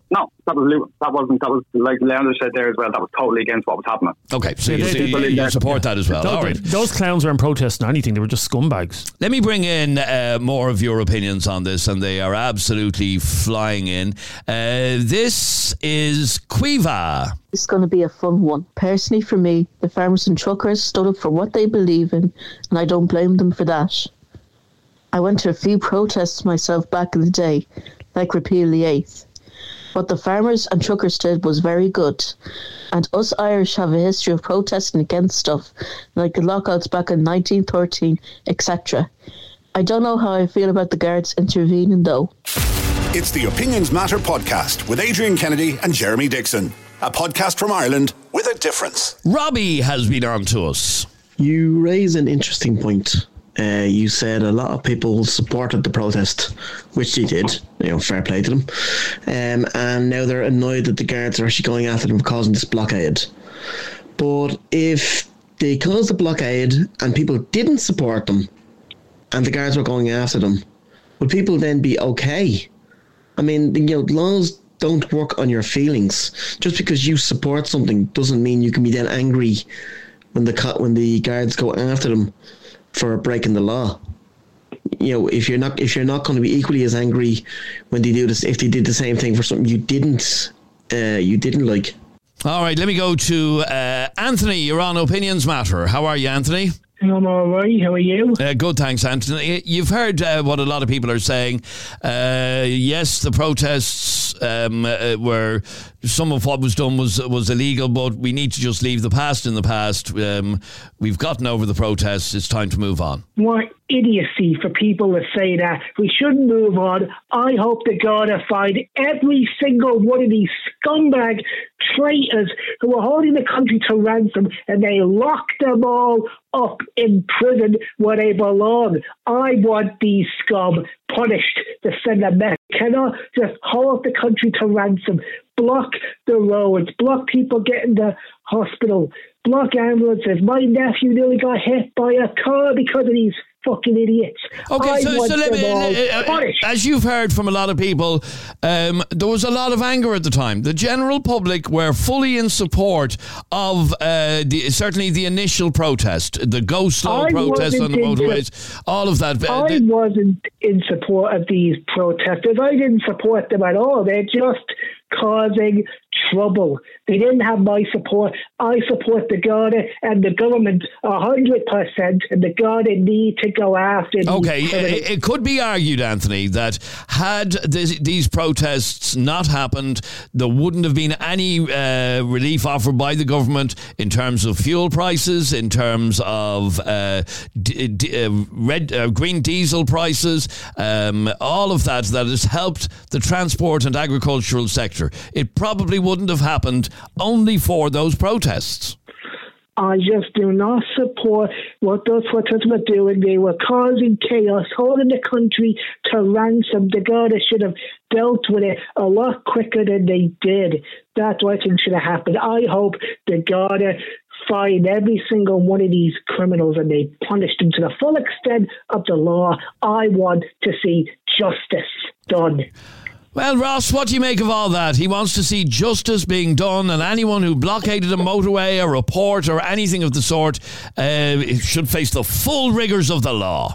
S6: that was that wasn't that was like Leander said there as well. That was totally against what was happening.
S1: Okay, so
S2: Yeah,
S1: you,
S2: they-
S1: you-
S2: they-
S1: you
S2: they-
S1: support that as well.
S2: Those,
S1: All right.
S2: those clowns weren't protesting anything. They were just scumbags.
S1: Let me bring in uh, more of your opinions on this, and they are absolutely flying in. Uh, this is Quiva.
S8: It's going to be a fun one. Personally, for me, the farmers and truckers stood up for what they believe in, and I don't blame them for that. I went to a few protests myself back in the day, like Repeal the Eighth. What the farmers and truckers did was very good. And us Irish have a history of protesting against stuff, like the lockouts back in nineteen thirteen, et cetera. I don't know how I feel about the guards intervening, though.
S5: It's the Opinions Matter podcast with Adrian Kennedy and Jeremy Dixon. A podcast from Ireland with a difference.
S1: Robbie has been on to us.
S9: You raise an interesting point. Uh, you said a lot of people supported the protest, which they did. You know, fair play to them. Um, and now they're annoyed that the guards are actually going after them for causing this blockade. But if they caused the blockade and people didn't support them, and the guards were going after them, would people then be okay? I mean, you know, laws don't work on your feelings. Just because you support something doesn't mean you can be then angry when the co- when the guards go after them for breaking the law. You know, if you're not if you're not going to be equally as angry when they do this, if they did the same thing for something you didn't uh, you didn't like.
S1: All right, let me go to uh, Anthony. You're on Opinions Matter. How are you, Anthony?
S10: I'm all right. How are you?
S1: Uh, good, thanks, Anthony. You've heard uh, what a lot of people are saying. Uh, yes, the protests um, uh, were, some of what was done was was illegal, but we need to just leave the past in the past. Um, we've gotten over the protests. It's time to move on.
S10: What idiocy for people to say that. We shouldn't move on. I hope to God I find every single one of these scumbag traitors who are holding the country to ransom, and they lock them all up in prison where they belong. I want these scum punished to send a message. Cannot just hold the country to ransom, block the roads, block people getting to hospital, block ambulances. My nephew nearly got hit by a car because of these fucking idiots.
S1: Okay,
S10: I
S1: so,
S10: want
S1: so let
S10: them
S1: me,
S10: all
S1: uh,
S10: punished.
S1: as you've heard from a lot of people, um, there was a lot of anger at the time. The general public were fully in support of uh, the, certainly the initial protest, the go slow
S10: I
S1: protest on
S10: wasn't
S1: the
S10: into
S1: motorways, all of that. Uh,
S10: I
S1: the-
S10: wasn't in support of these protesters. I didn't support them at all. They're just causing trouble. They didn't have my support. I support the Garda and the government a hundred percent, and the Garda need to go after these
S1: Okay,
S10: criminals.
S1: it, it could be argued, Anthony, that had this, these protests not happened, there wouldn't have been any uh, relief offered by the government in terms of fuel prices, in terms of uh, d- d- uh, red, uh, green diesel prices, um, all of that that has helped the transport and agricultural sector. It probably wouldn't have happened only for those protests.
S10: I just do not support what those protesters were doing. They were causing chaos, holding the country to ransom. The Garda should have dealt with it a lot quicker than they did. That's what I think should have happened. I hope the Garda find every single one of these criminals and they punish them to the full extent of the law. I want to see justice done.
S1: Well, Ross, what do you make of all that? He wants to see justice being done, and anyone who blockaded a motorway or a port or anything of the sort uh, should face the full rigours of the law.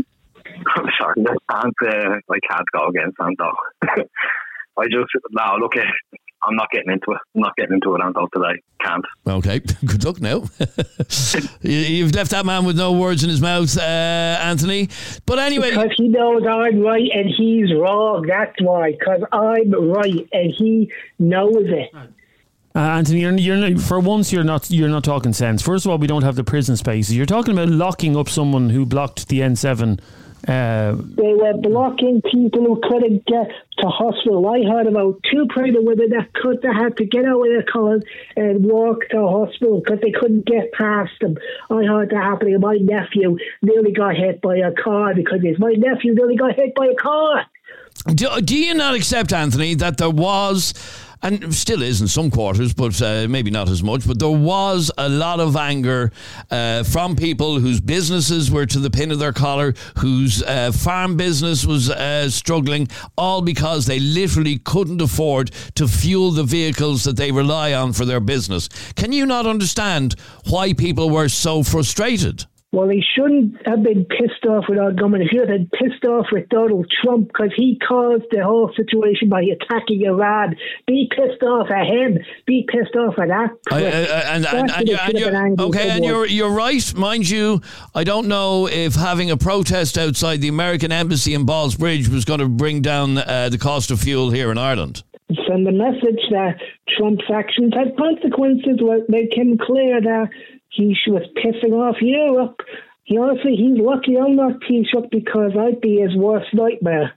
S6: Sorry, I can't, uh, I can't go against them though. I just, no, look, I'm not getting into it. I'm not getting into it until today. Can't.
S1: Okay, good luck now. You- You've left that man with no words in his mouth, uh, Anthony. But anyway...
S10: Because he knows I'm right and he's wrong. That's why. Because I'm right and he knows it.
S2: Uh, Anthony, you're, you're not, for once you're not you're not talking sense. First of all, we don't have the prison spaces. You're talking about locking up someone who blocked the N seven. Uh,
S10: They were blocking people who couldn't get to hospital. I heard about two pregnant women that could that had to get out of their cars and walk to hospital because they couldn't get past them. I heard that happening. My nephew nearly got hit by a car because his my nephew nearly got hit by a car.
S1: Do, do you not accept, Anthony, that there was and still is in some quarters, but uh, maybe not as much, but there was a lot of anger uh, from people whose businesses were to the pin of their collar, whose uh, farm business was uh, struggling, all because they literally couldn't afford to fuel the vehicles that they rely on for their business. Can you not understand why people were so frustrated?
S10: Well, he shouldn't have been pissed off with our government. He should have been pissed off with Donald Trump because he caused the whole situation by attacking Iran. Be pissed off at him. Be pissed off at that.
S1: I, uh, and, and, and, you're, and you're, okay, and you're you're right, mind you. I don't know if having a protest outside the American embassy in Ballsbridge was going to bring down uh, the cost of fuel here in Ireland.
S10: Send the message that Trump's actions had consequences. Will make him clear that he was pissing off Europe. He honestly, he's lucky I'm not Taoiseach because I'd be his worst nightmare.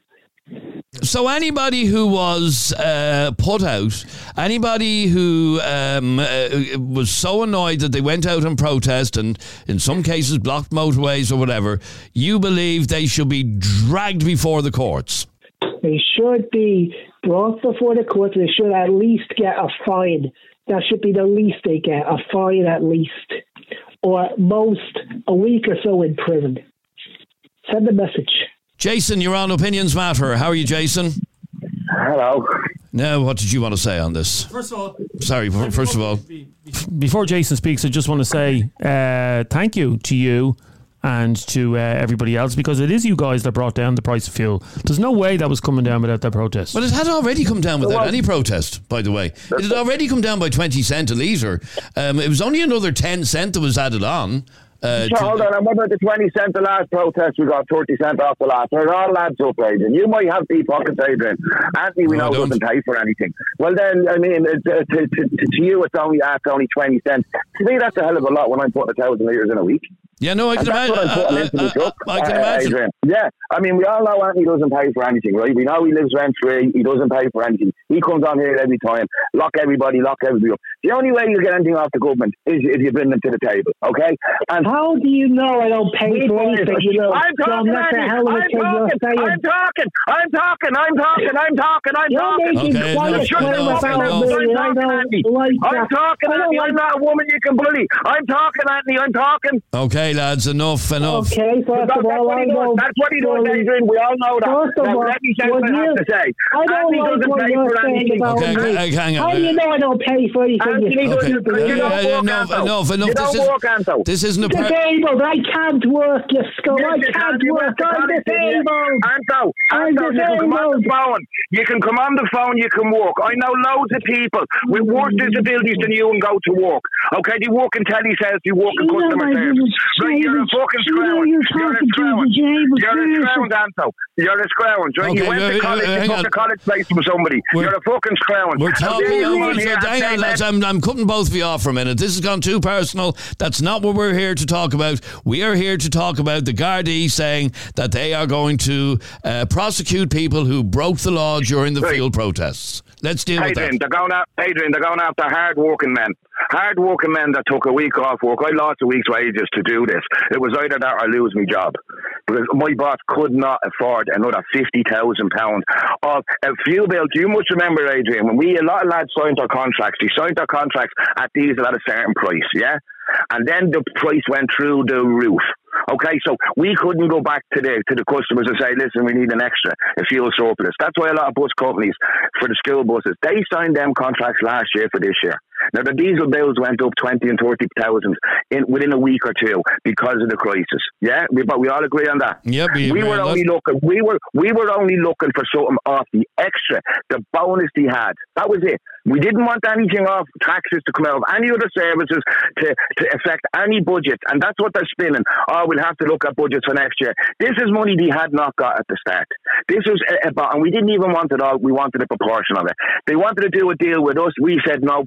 S1: So anybody who was uh, put out, anybody who um, uh, was so annoyed that they went out and protest and in some cases blocked motorways or whatever, you believe they should be dragged before the courts?
S10: They should be brought before the courts. They should at least get a fine. That should be the least they get, a fine at least. Or at most, a week or so in prison. Send a message.
S1: Jason, you're on Opinions Matter. How are you, Jason?
S11: Hello.
S1: Now, what did you want to say on this?
S2: First of all...
S1: Sorry, first of all...
S2: Before Jason speaks, I just want to say uh, thank you to you and to uh, everybody else, because it is you guys that brought down the price of fuel. There's no way that was coming down without that protest.
S1: Well, it had already come down without well, any protest, by the way. It had already come down by twenty cent a litre. Um, it was only another ten cent that was added on. Uh,
S11: sure, hold on, and what about the twenty cent the last protest? We got thirty cent off the last. They're all lads up, Adrian. You might have deep pockets, Adrian. Anthony, we no, know doesn't pay for anything. Well, then, I mean, uh, to, to, to, to you, it's only after only twenty cents. To me, that's a hell of a lot when I'm putting a thousand litres in a week.
S1: Yeah, no, I can imagine. I, I, I, I can imagine. Adrian.
S11: Yeah, I mean, we all know Anthony doesn't pay for anything, right? We know he lives rent free. He doesn't pay for anything. He comes on here every time, lock everybody, lock everybody up. The only way you get anything off the government is if you bring them to the table, okay? And
S10: how do you know I don't pay for anything? You know,
S11: I'm talking, Anthony. I'm talking. I'm talking. I'm talking. I'm talking. I'm talking. I'm talking.
S10: You're making
S1: okay,
S10: quite
S1: no,
S10: a claim
S1: no,
S10: about
S1: no,
S10: me. I don't like that.
S11: I'm talking, Anthony. I'm not a woman you can bully. I'm talking, Anthony. I'm talking.
S1: Okay, lads, enough. Enough.
S10: Okay, first
S11: that's,
S10: of all,
S11: what
S10: I
S11: does. That's what he does, Adrian. We all know that.
S10: First of
S11: now,
S10: all,
S11: let me say what I have to say.
S10: I don't
S11: Anthony
S10: like
S11: doesn't
S10: what
S11: pay
S10: you're
S11: for
S10: saying
S11: anything.
S10: about
S1: Okay,
S10: me.
S1: okay, hang on.
S10: How do you know I don't pay for anything?
S11: Anthony doesn't.
S1: Okay.
S11: You don't
S1: Uh,
S11: work,
S1: enough,
S11: Anto.
S1: enough, enough.
S11: You
S1: This
S11: don't
S1: is,
S11: work, Anto.
S1: this isn't a... Per-
S10: disabled. I can't work, you scum. I can't work. I'm disabled.
S11: Anto,
S10: I'm
S11: Anto, you can come on the
S10: disabled.
S11: phone. You can come on the phone, you can walk. I know loads of people with worse disabilities than you and go to walk. Okay, they walk in telesales, they walk in
S10: You know
S11: customer
S10: my
S11: service. Right, you're a
S10: disabled-
S11: fucking
S10: you know
S11: scrounge.
S10: you're
S11: You're a
S10: talking to a
S11: scrounge.
S10: disabled
S11: You're a
S10: person.
S11: scrounge, Anto. You're a scrounge, right?
S1: Okay,
S11: You went
S1: uh,
S11: to college,
S1: uh,
S11: you
S1: hang
S11: took
S1: on.
S11: a college place from somebody.
S1: We're-
S11: You're a fucking scrounge.
S1: We're talking
S11: How dare you
S1: over...
S11: come here and
S1: Hang
S11: say
S1: on, lads.
S11: that?
S1: I'm, I'm cutting both of you off for a minute. This has gone too personal. That's not what we're here to talk about. We are here to talk about the Gardaí saying that they are going to uh, prosecute people who broke the law during the
S11: Right.
S1: field protests. Let's deal
S11: Adrian,
S1: with that.
S11: they're going out, Adrian, they're going after hard-working men. Hard-working men that took a week off work. I lost a week's wages to do this. It was either that or lose my job. Because my boss could not afford another fifty thousand pounds of a fuel bill. You must remember, Adrian, when we, a lot of lads signed their contracts, they signed their contracts at diesel at a certain price, yeah? And then the price went through the roof. Okay, so we couldn't go back to the to the customers and say, listen, we need an extra, a fuel surplus. That's why a lot of bus companies, for the school buses, they signed them contracts last year for this year. Now, the diesel bills went up twenty and thirty thousand in within a week or two because of the crisis. Yeah, we, but we all agree on that.
S1: Yep, we,
S11: we were only looking. We were we were only looking for something off the extra, the bonus they had. That was it. We didn't want anything off taxes to come out of any other services to, to affect any budget, and that's what they're spinning. Oh, we'll have to look at budgets for next year. This is money they had not got at the start. This was about, and we didn't even want it all. We wanted a proportion of it. They wanted to do a deal with us. We said no, put it on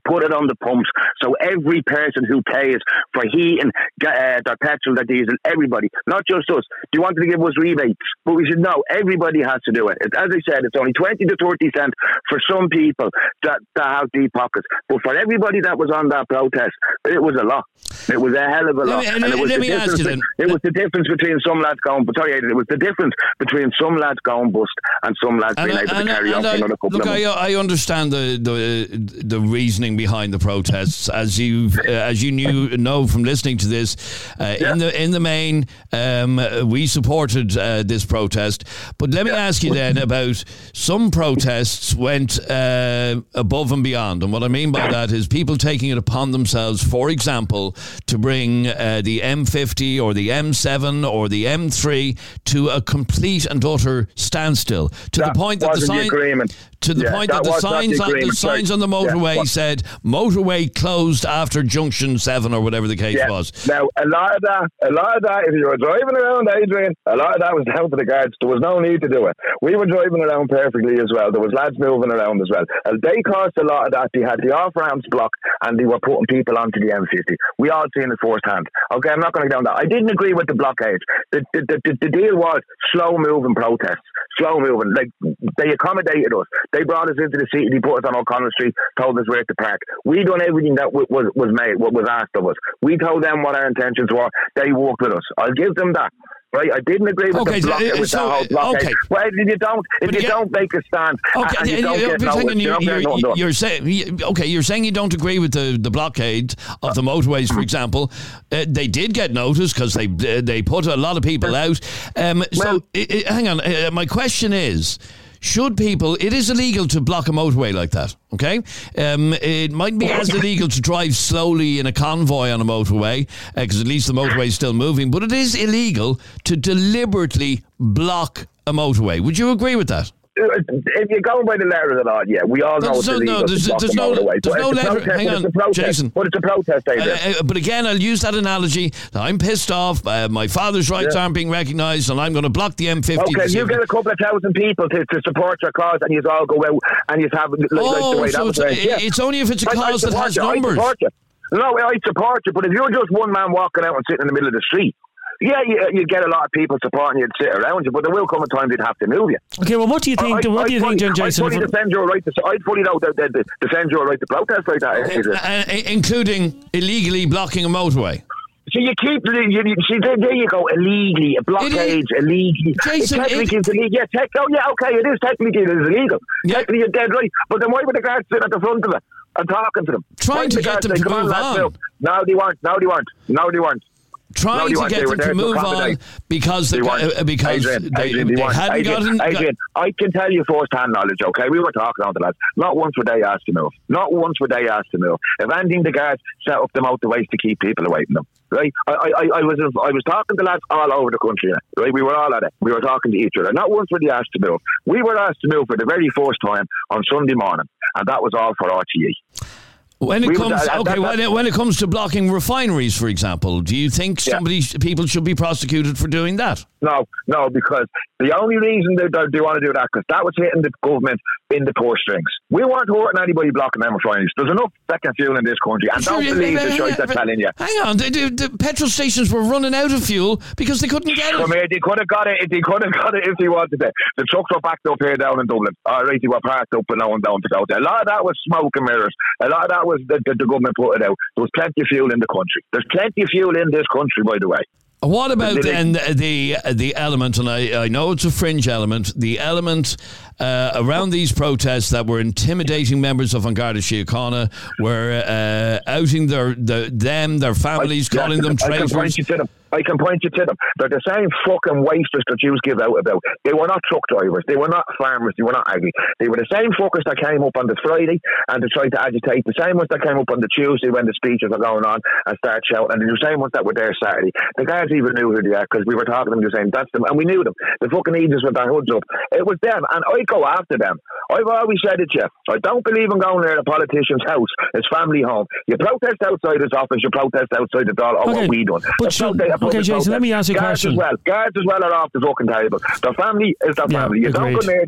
S11: on the pumps, so every person who pays for heating, uh, their petrol, their diesel, everybody, not just us. Do you want to give us rebates? But we should know everybody has to do it. It as I said, it's only twenty to thirty cents for some people that, that have deep pockets. But for everybody that was on that protest, it was a lot. It was a hell of a lot.
S1: Let me,
S11: and it was
S1: let
S11: the
S1: me ask you then.
S11: It was the difference between some lads going, sorry, it was the difference between some lads going bust and some lads being
S1: And I-
S11: able to
S1: and I-
S11: carry on
S1: and
S11: for
S1: I-
S11: another couple
S1: look,
S11: of months.
S1: I, I understand the, the the reasoning behind the protests, as you uh, as you knew know from listening to this. Uh,
S11: Yeah.
S1: In the in the main, um, we supported uh, this protest. But let me ask you then about some protests went uh, above and beyond, and what I mean by that is people taking it upon themselves, for example, to bring uh, the M fifty or the M seven or the M three to a complete and utter standstill, to
S11: That
S1: the point that the
S11: wasn't the
S1: sign
S11: agreement.
S1: to the
S11: Yeah,
S1: point
S11: that
S1: that, the
S11: was not the
S1: signs on the
S11: agreement,
S1: signs
S11: sorry.
S1: on the
S11: Yeah,
S1: motorway
S11: what-
S1: said motorway closed after junction seven or whatever the case
S11: Yeah.
S1: was.
S11: Now, a lot of that, a lot of that, if you were driving around, Adrian, a lot of that was down to the guards. There was no need to do it. We were driving around perfectly as well. There was lads moving around as well. And they caused a lot of that. They had the off-ramps blocked and they were putting people onto the M fifty. We all seen it firsthand. Okay, I'm not going to go down that. I didn't agree with the blockade. The, the, the, the, the deal was slow-moving protests. Slow-moving. Like, they accommodated us. They brought us into the city. They put us on O'Connell Street, told us where to park. We done everything that w- was, was made, what was asked of us. We told them what our intentions were. They worked with us. I'll give them that. Right, I didn't agree with
S1: Okay,
S11: the block,
S1: so-
S11: with
S1: so,
S11: the whole blockade.
S1: okay.
S11: Well, if you don't, if
S1: But
S11: you
S1: again-
S11: don't make a stand,
S1: Okay,
S11: and you don't
S1: you-
S11: get
S1: but hang
S11: noticed,
S1: on,
S11: you
S1: you're,
S11: don't get
S1: you're,
S11: nothing done.
S1: you're saying okay. You're saying you don't agree with the, the blockade of the motorways, for example. Uh, they did get noticed because they uh, they put a lot of people out. Um, so
S11: Well-
S1: i i hang on. Uh, my question is. Should people, it is illegal to block a motorway like that, okay? Um, it might be as illegal to drive slowly in a convoy on a motorway, because at least the motorway is still moving, but it is illegal to deliberately block a motorway. Would you agree with that?
S11: If you're going by the letter of the law, yeah, we all know
S1: There's
S11: it's
S1: no-
S11: illegal
S1: no, there's-
S11: to block
S1: there's
S11: the
S1: no-
S11: motorway.
S1: there's
S11: But
S1: no
S11: it's a
S1: letter-
S11: protest,
S1: hang
S11: but it's
S1: on,
S11: a protest.
S1: Jason.
S11: But it's a protest, Adrian.
S1: Uh, uh, but again, I'll use that analogy. I'm pissed off. Uh, my father's rights
S11: Yeah.
S1: aren't being recognised, and I'm going to block the M fifty.
S11: Okay,
S1: this
S11: you
S1: evening.
S11: get a couple of thousand people to, to support your cause, and you all go out and you have like,
S1: Oh,
S11: like the way
S1: so
S11: that was
S1: it's,
S11: raised. Yeah.
S1: it's only if it's a
S11: I- I
S1: cause that
S11: support
S1: has
S11: you, I
S1: numbers.
S11: support you. No, I support you, but if you're just one man walking out and sitting in the middle of the street, yeah, you, you get a lot of people supporting you and sit around you, but there will come a time they'd have to move you.
S2: Okay, well, what do you think?
S11: I,
S2: what
S11: I
S2: do you
S11: fully,
S2: think, John Jason?
S11: I fully
S2: for-
S11: defend your right to. I fully know that, that, that defend your right to protest like that. Adrian.
S1: Uh, uh, including illegally blocking a motorway.
S11: So you keep, you, you, see, there, there you go, illegally, blockades, illegally.
S1: Jason,
S11: it technically
S1: it-
S11: it's illegal. Yeah, tech, oh, yeah, okay, it is technically it is illegal.
S1: Yeah.
S11: Technically you're dead right. But then why were the guards sitting at the front of it and talking to them?
S1: Trying
S11: Why did
S1: to
S11: the
S1: get
S11: guards
S1: them
S11: say,
S1: to
S11: "Come
S1: move
S11: lads,
S1: on."
S11: move"? No, they weren't. No, they weren't. No, they weren't.
S1: Trying
S11: No, they
S1: to
S11: weren't. They
S1: get
S11: were
S1: them to
S11: there to
S1: move on
S11: accommodate.
S1: because
S11: They
S1: the,
S11: weren't.
S1: uh, because
S11: Adrian,
S1: they,
S11: Adrian,
S1: they
S11: they weren't.
S1: hadn't
S11: Adrian,
S1: gotten.
S11: Adrian, I can tell you first-hand knowledge, okay? We were talking on the lads. Not once were they asked to move. Not once were they asked to move. If anything, the guards set up the motorways to keep people away from them, right? I, I, I was I was talking to lads all over the country, right? We were all at it. We were talking to each other. Not once were they asked to move. We were asked to move for the very first time on Sunday morning, and that was all for R T E.
S1: When it
S11: We
S1: comes,
S11: was- uh,
S1: okay,
S11: that-
S1: when it, when it comes to blocking refineries, for example, do you think
S11: Yeah.
S1: somebody, people should be prosecuted for doing that?
S11: No, no, because the only reason they, they, they want to do that, because that was hitting the government in the purse strings. We weren't hurting anybody blocking them refineries. There's enough second fuel in this country, and don't
S1: Sure,
S11: believe
S1: yeah,
S11: the
S1: yeah,
S11: shite
S1: yeah,
S11: they're
S1: but
S11: telling you.
S1: Hang on, the, the, the petrol stations were running out of fuel because they couldn't get
S11: Come
S1: it.
S11: here, they could have got it. They could have got it if they wanted it. The trucks were backed up here down in Dublin. All right, they were parked up and no one down to go there. A lot of that was smoke and mirrors. A lot of that was the, the, the government put it out. There was plenty of fuel in the country. There's plenty of fuel in this country, by the way.
S1: What about
S11: Did it-
S1: then the the element, and I, I know it's a fringe element, the element uh, around these protests that were intimidating members of An Garda Síochána, were uh, outing their, the, them, their families,
S11: I,
S1: calling
S11: yeah,
S1: them
S11: I can point
S1: traitors.
S11: you to them. I can point you to them. They're the same fucking wasters that you give out about. They were not truck drivers. They were not farmers. They were not agri. They were the same fuckers that came up on the Friday and they tried to agitate. The same ones that came up on the Tuesday when the speeches were going on and start shouting. And the same ones that were there Saturday. The guys even knew who they are because we were talking to them. They were saying, that's them. And we knew them. The fucking Aegis with their hoods up. It was them. And I go after them. I've always said it, Jeff. I don't believe in going near a politician's house. It's family home. You protest outside his office. You protest outside the door. Oh,
S2: Okay.
S11: what we done.
S2: But
S11: A
S2: so-
S11: protest- a
S2: okay,
S11: public
S2: Jason, let me ask you a
S11: Guards
S2: question.
S11: As well. Guards as well are off the fucking table. Their family is their
S2: Yeah,
S11: family. You don't
S2: agreed.
S11: go near them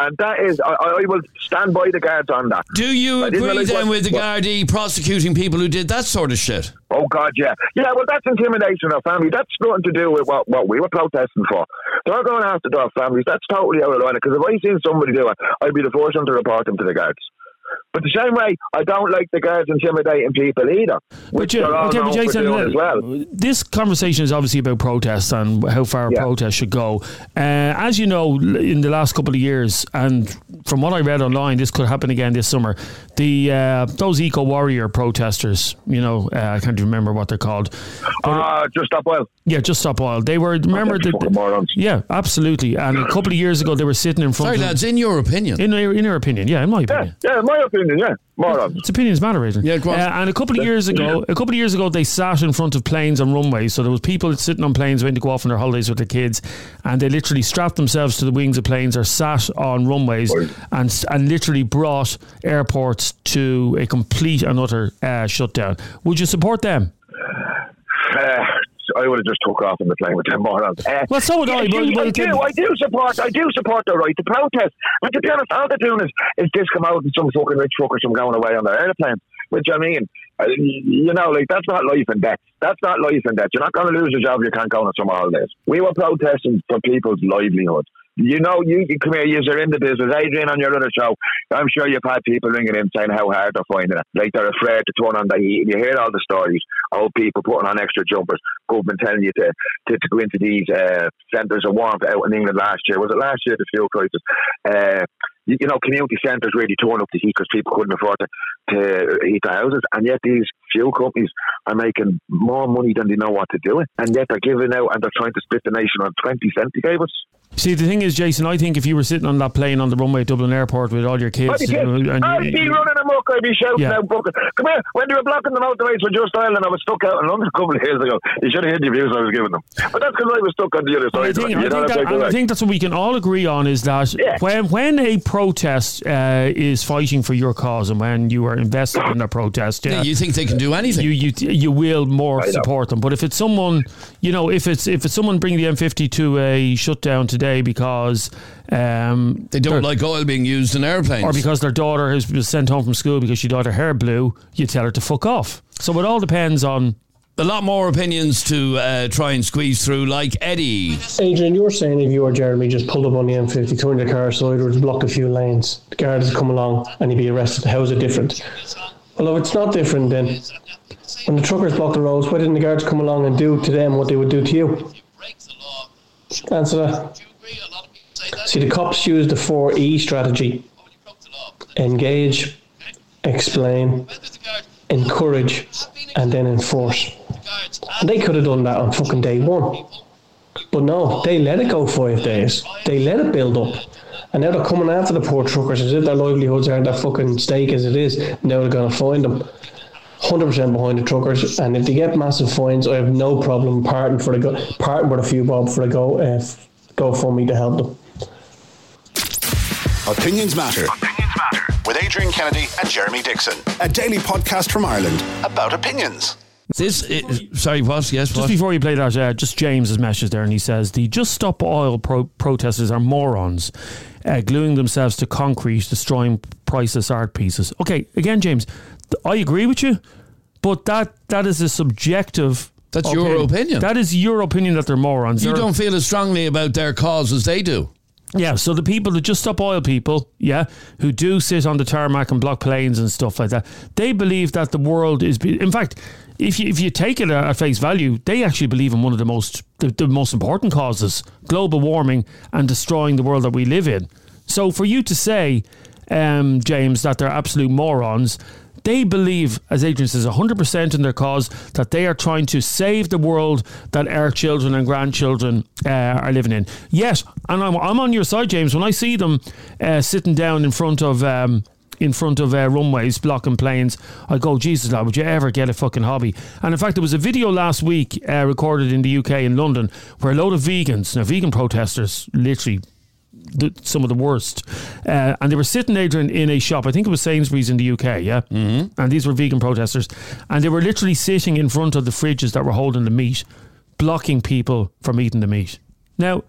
S11: And that is, I, I will stand by the guards on that.
S1: Do you
S11: I didn't
S1: agree
S11: realise
S1: then
S11: what-
S1: with the
S11: what-
S1: Gardaí prosecuting people who did that sort of shit?
S11: Oh, God, yeah. Yeah, well, that's intimidation of our family. That's nothing to do with what, what we were protesting for. They're going after their families. That's totally out of line. Because if I seen somebody do it, I'd be the first one to report them to the guards. But the same way, I don't like the guards intimidating people either. Which
S2: But,
S11: they're all
S2: okay, but
S11: known for
S2: Jason,
S11: doing as well.
S2: this conversation is obviously about protests and how far
S11: Yeah.
S2: protests should go. Uh, as you know, in the last couple of years, and from what I read online, this could happen again this summer. The uh, those eco warrior protesters, you know, uh, I can't remember what they're called.
S11: Ah, uh, just stop oil.
S2: Yeah, just stop oil. They were remember
S11: Fucking
S2: that.
S11: morons.
S2: Yeah, absolutely. And a couple of years ago, they were sitting in front.
S1: Sorry,
S2: of
S1: lads, in your opinion.
S2: In your, in your opinion, yeah, in my opinion.
S11: Yeah, yeah, in my opinion, yeah. Morons.
S2: It's opinions matter, Adrian.
S1: Yeah, go on.
S2: Uh, and a couple of years ago, a couple of years ago, they sat in front of planes on runways. So there was people sitting on planes waiting to go off on their holidays with their kids, and they literally strapped themselves to the wings of planes or sat on runways and and literally brought airports to a complete and utter uh, shutdown. Would you support them?
S11: Uh, I would have just took off on the plane with them morons. Uh,
S2: Well, so would I,
S11: yeah,
S2: but-
S11: see,
S2: but
S11: I
S2: it
S11: do.
S2: didn't-
S11: I do support. I do support the right to protest. But to be honest, all they're doing is, is just come out and some fucking rich fuckers from going away on their airplane. Which I mean, uh, you know, like that's not life and death. That's not life and death. You're not going to lose your job. You can't go on summer holidays. We were protesting for people's livelihood. You know, you, you come here, you're in the business. Adrian, on your other show, I'm sure you've had people ringing in saying how hard they're finding it. Like they're afraid to turn on the heat. You hear all the stories. Old people putting on extra jumpers. Government telling you to, to, to go into these uh, centres of warmth out in England last year. Was it last year, the fuel crisis? Uh, you, you know, community centres really torn up the heat because people couldn't afford to, to heat their houses. And yet these fuel companies are making more money than they know what to do with. And yet they're giving out and they're trying to split the nation on twenty cent they gave us.
S2: See, the thing is, Jason, I think if you were sitting on that plane on the runway at Dublin Airport with all your kids,
S11: I'd be,
S2: you know, and
S11: I'd
S2: you-
S11: be running amok. I'd be shouting
S2: Yeah.
S11: out. Bucket. Come here. When they were blocking the motorways for Just Island, I was stuck out in London a couple of years ago. You should have heard the views I was giving them. But that's because I was stuck on the other
S2: I
S11: side.
S2: think,
S11: of it.
S2: I,
S11: You know,
S2: think
S11: that's
S2: that,
S11: like
S2: and I
S11: the
S2: think that's what we can all agree on is that
S11: Yeah.
S2: when when a protest uh, is fighting for your cause and when you are invested in a protest, yeah,
S1: Yeah, you think they can do anything?
S2: you you you will more
S11: I know.
S2: support them. But if it's someone, you know, if it's if it's someone bringing the M fifty to a shutdown today because um,
S1: They don't
S2: they're-
S1: like oil being used in airplanes.
S2: or because their daughter has been sent home from school because she dyed her hair blue, you tell her to fuck off. So it all depends on.
S1: a lot more opinions to uh, try and squeeze through, like Eddie.
S12: Adrian, you were saying if you or Jeremy just pulled up on the M fifty, turned your car sideways, blocked a few lanes, the guards would come along and you'd be arrested. How is it different? Well, if it's not different, then when the truckers block the roads, why didn't the guards come along and do to them what they would do to you? Answer that. See, the cops use the four E strategy. Engage, explain, encourage, and then enforce. And they could have done that on fucking day one. But no, they let it go five days. They let it build up. And now they're coming after the poor truckers as if their livelihoods aren't that fucking stake as it is. Now they're going to find them. one hundred percent behind the truckers. And if they get massive fines, I have no problem parting, for the go- parting with a few bob for the go, uh, GoFundMe to help them.
S5: Opinions Matter. Opinions Matter. With Adrian Kennedy and Jeremy Dixon. A daily podcast from Ireland about opinions.
S1: This is, sorry, what? Yes,
S2: Just
S1: what?
S2: before you play that, uh, just James's message there, and he says the Just Stop Oil pro- protesters are morons, uh, gluing themselves to concrete, destroying priceless art pieces. Okay, again, James, th- I agree with you, but that that is a subjective.
S1: That's your opinion.
S2: That is your opinion that they're morons.
S1: You
S2: They're-
S1: don't feel as strongly about their cause as they do.
S2: Yeah, so the people, the Just Stop Oil people, yeah, who do sit on the tarmac and block planes and stuff like that, they believe that the world is. Be- in fact, if you if you take it at face value, they actually believe in one of the most the, the most important causes: global warming and destroying the world that we live in. So for you to say, um, James, that they're absolute morons. They believe, as Adrian says, one hundred percent in their cause, that they are trying to save the world that our children and grandchildren uh, are living in. Yes, and I'm, I'm on your side, James. When I see them uh, sitting down in front of um, in front of uh, runways, blocking planes, I go, Jesus, lad, would you ever get a fucking hobby? And in fact, there was a video last week uh, recorded in the U K in London where a load of vegans, now vegan protesters, literally the, some of the worst, uh, and they were sitting, Adrian, in a shop. I think it was Sainsbury's in the U K, yeah. Mm-hmm. And these were vegan protesters, and they were literally sitting in front of the fridges that were holding the meat, blocking people from eating the meat. Now,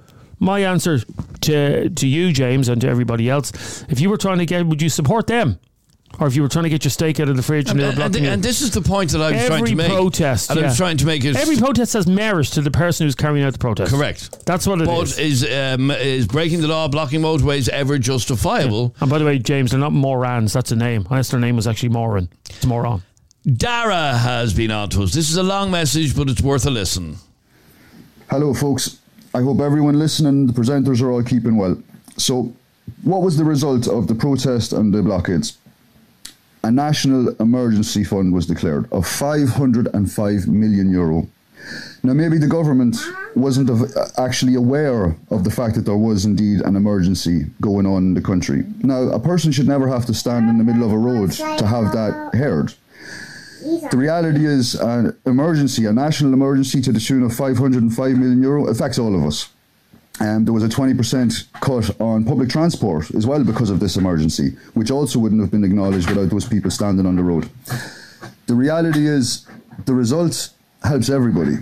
S2: my answer to to you, James, and to everybody else, if you were trying to get, would you support them? Or if you were trying to get your steak out of the fridge and, and they were blocking
S1: and,
S2: you.
S1: and this is the point that I was
S2: Every
S1: trying to make.
S2: protest,
S1: and
S2: yeah.
S1: I was trying to make it.
S2: Every protest has merit to the person who's carrying out the protest.
S1: Correct.
S2: That's what it
S1: but
S2: is.
S1: But is, um, is breaking the law, blocking motorways ever justifiable?
S2: Yeah. And by the way, James, they're not Morans. That's a name. Unless their name was actually Moran. It's Moran.
S1: Dara has been on to us. This is a long message, but it's worth a listen.
S13: Hello, folks. I hope everyone listening, the presenters are all keeping well. So, what was the result of the protest and the blockades? A national emergency fund was declared of five hundred five million euro. Now, maybe the government wasn't actually aware of the fact that there was indeed an emergency going on in the country. Now, a person should never have to stand in the middle of a road to have that heard. The reality is an emergency, a national emergency to the tune of five hundred five million euro affects all of us. Um, there was a twenty percent cut on public transport as well because of this emergency, which also wouldn't have been acknowledged without those people standing on the road. The reality is the result helps everybody.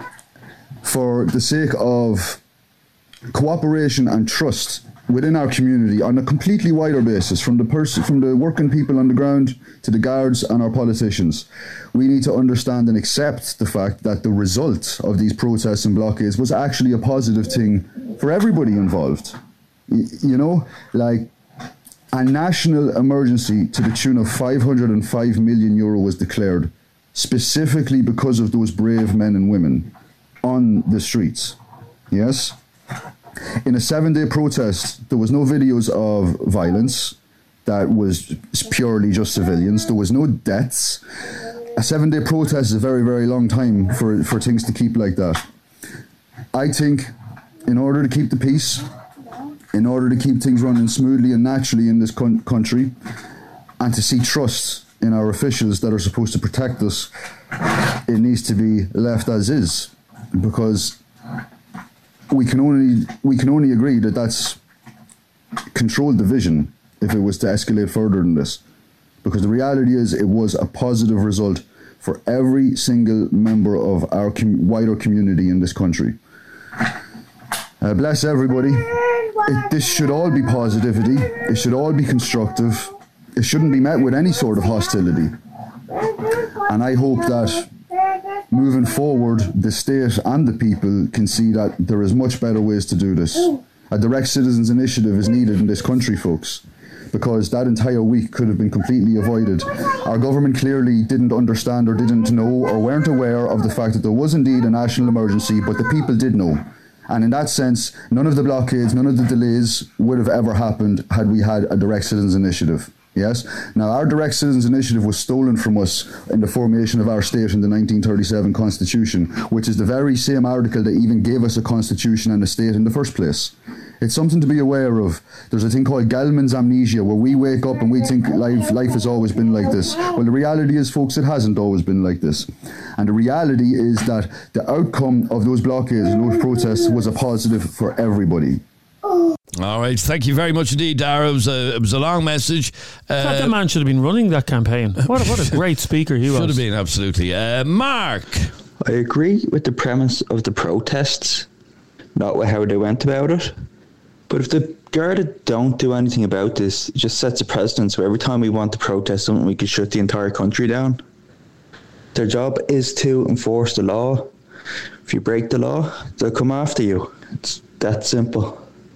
S13: For the sake of cooperation and trust within our community on a completely wider basis, from the person, from the working people on the ground to the guards and our politicians, we need to understand and accept the fact that the result of these protests and blockades was actually a positive thing for everybody involved. Y- you know, like a national emergency to the tune of five hundred five million euro was declared specifically because of those brave men and women on the streets. Yes? In a seven-day protest, there was no videos of violence. That was purely just civilians. There was no deaths. A seven-day protest is a very, very long time for, for things to keep like that. I think in order to keep the peace, in order to keep things running smoothly and naturally in this con- country, and to see trust in our officials that are supposed to protect us, it needs to be left as is, because we can only we can only agree that that's controlled division if it was to escalate further than this, because the reality is it was a positive result for every single member of our com- wider community in this country. Uh, bless everybody. It, this should all be positivity. It should all be constructive. It shouldn't be met with any sort of hostility. And I hope that moving forward, the state and the people can see that there is much better ways to do this. A direct citizens initiative is needed in this country, folks, because that entire week could have been completely avoided. Our government clearly didn't understand or didn't know or weren't aware of the fact that there was indeed a national emergency, but the people did know. And in that sense, none of the blockades, none of the delays would have ever happened had we had a direct citizens initiative. Yes. Now, our direct citizens initiative was stolen from us in the formation of our state in the nineteen thirty-seven Constitution, which is the very same article that even gave us a constitution and a state in the first place. It's something to be aware of. There's a thing called Gell-Mann's amnesia, where we wake up and we think life, life has always been like this. Well, the reality is, folks, it hasn't always been like this. And the reality is that the outcome of those blockades and those protests was a positive for everybody.
S1: All right, thank you very much indeed, Dara. It was a, it was a long message.
S2: I thought that man should have been running that campaign. What a, what a great speaker he was.
S1: Should have been, absolutely. Uh, Mark.
S14: I agree with the premise of the protests, not with how they went about it. But if the Garda don't do anything about this, it just sets a precedent. So every time we want to protest something, we can shut the entire country down. Their job is to enforce the law. If you break the law, they'll come after you. It's that simple.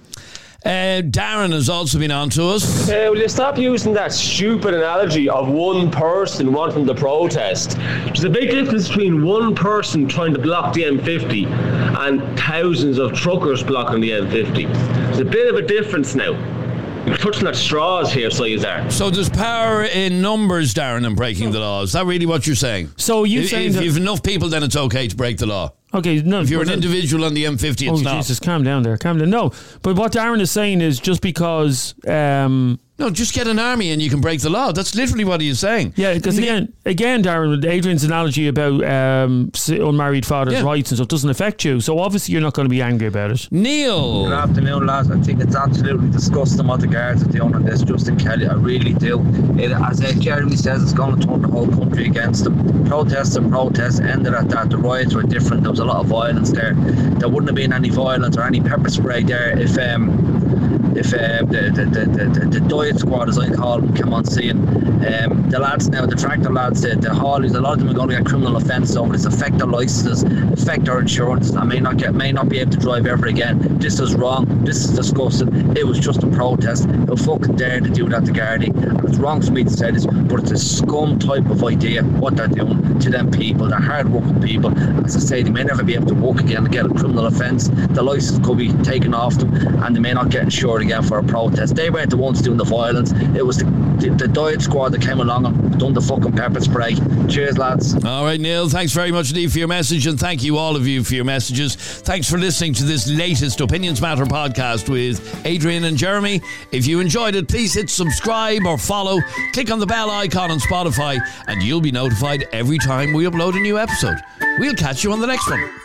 S1: Uh, Darren has also been on to us.
S15: Uh, will you stop using that stupid analogy of one person wanting the protest? There's a big difference between one person trying to block the M fifty and thousands of truckers blocking the M fifty. There's a bit of a difference now. You're touching at straws here, so you are.
S1: So there's power in numbers, Darren, in breaking the law. Is that really what you're saying?
S2: So you
S1: if,
S2: saying
S1: if
S2: that
S1: you've enough people, then it's okay to break the law.
S2: Okay, no.
S1: If you're an
S2: that,
S1: individual on the M fifty, it's
S2: oh,
S1: not.
S2: Oh, Jesus, calm down there, calm down. No, but what Darren is saying is just because... Um,
S1: no, just get an army and you can break the law. That's literally what he's saying.
S2: Yeah, because again, again, Darren, with Adrian's analogy about um, unmarried fathers' yeah. rights and stuff doesn't affect you, so obviously you're not going to be angry about it.
S1: Neil.
S16: Good afternoon, lads. I think it's absolutely disgusting what the guards are doing on this, Justin Kelly. I really do. It, as uh, Jeremy says, it's going to turn the whole country against them. Protests and protests ended at that. The riots were different. There was a a lot of violence there. There wouldn't have been any violence or any pepper spray there if um, if uh, the, the, the, the, the diet squad, as I call them, came on scene. Um, the lads now, the tractor lads, the, the haulers, a lot of them are going to get criminal offence over this, affect their licences, affect their insurance, and may not get, may not be able to drive ever again. This is wrong. This is disgusting. It was just a protest. How fucking dare to do that to Gardaí? And it's wrong for me to say this, but it's a scum type of idea what they're doing to them people. They're hard-working people. As I say, they may never be able to walk again and get a criminal offence. The licence could be taken off them, and they may not get insured again for a protest. They weren't the ones doing the violence. It was the, the, the diet squad that came along and done the fucking pepper spray. Cheers, lads.
S1: All right, Neil, thanks very much indeed for your message, and thank you all of you for your messages. Thanks for listening to this latest Opinions Matter podcast with Adrian and Jeremy. If you enjoyed it, please hit subscribe or follow. Click on the bell icon on Spotify and you'll be notified every time we upload a new episode. We'll catch you on the next one.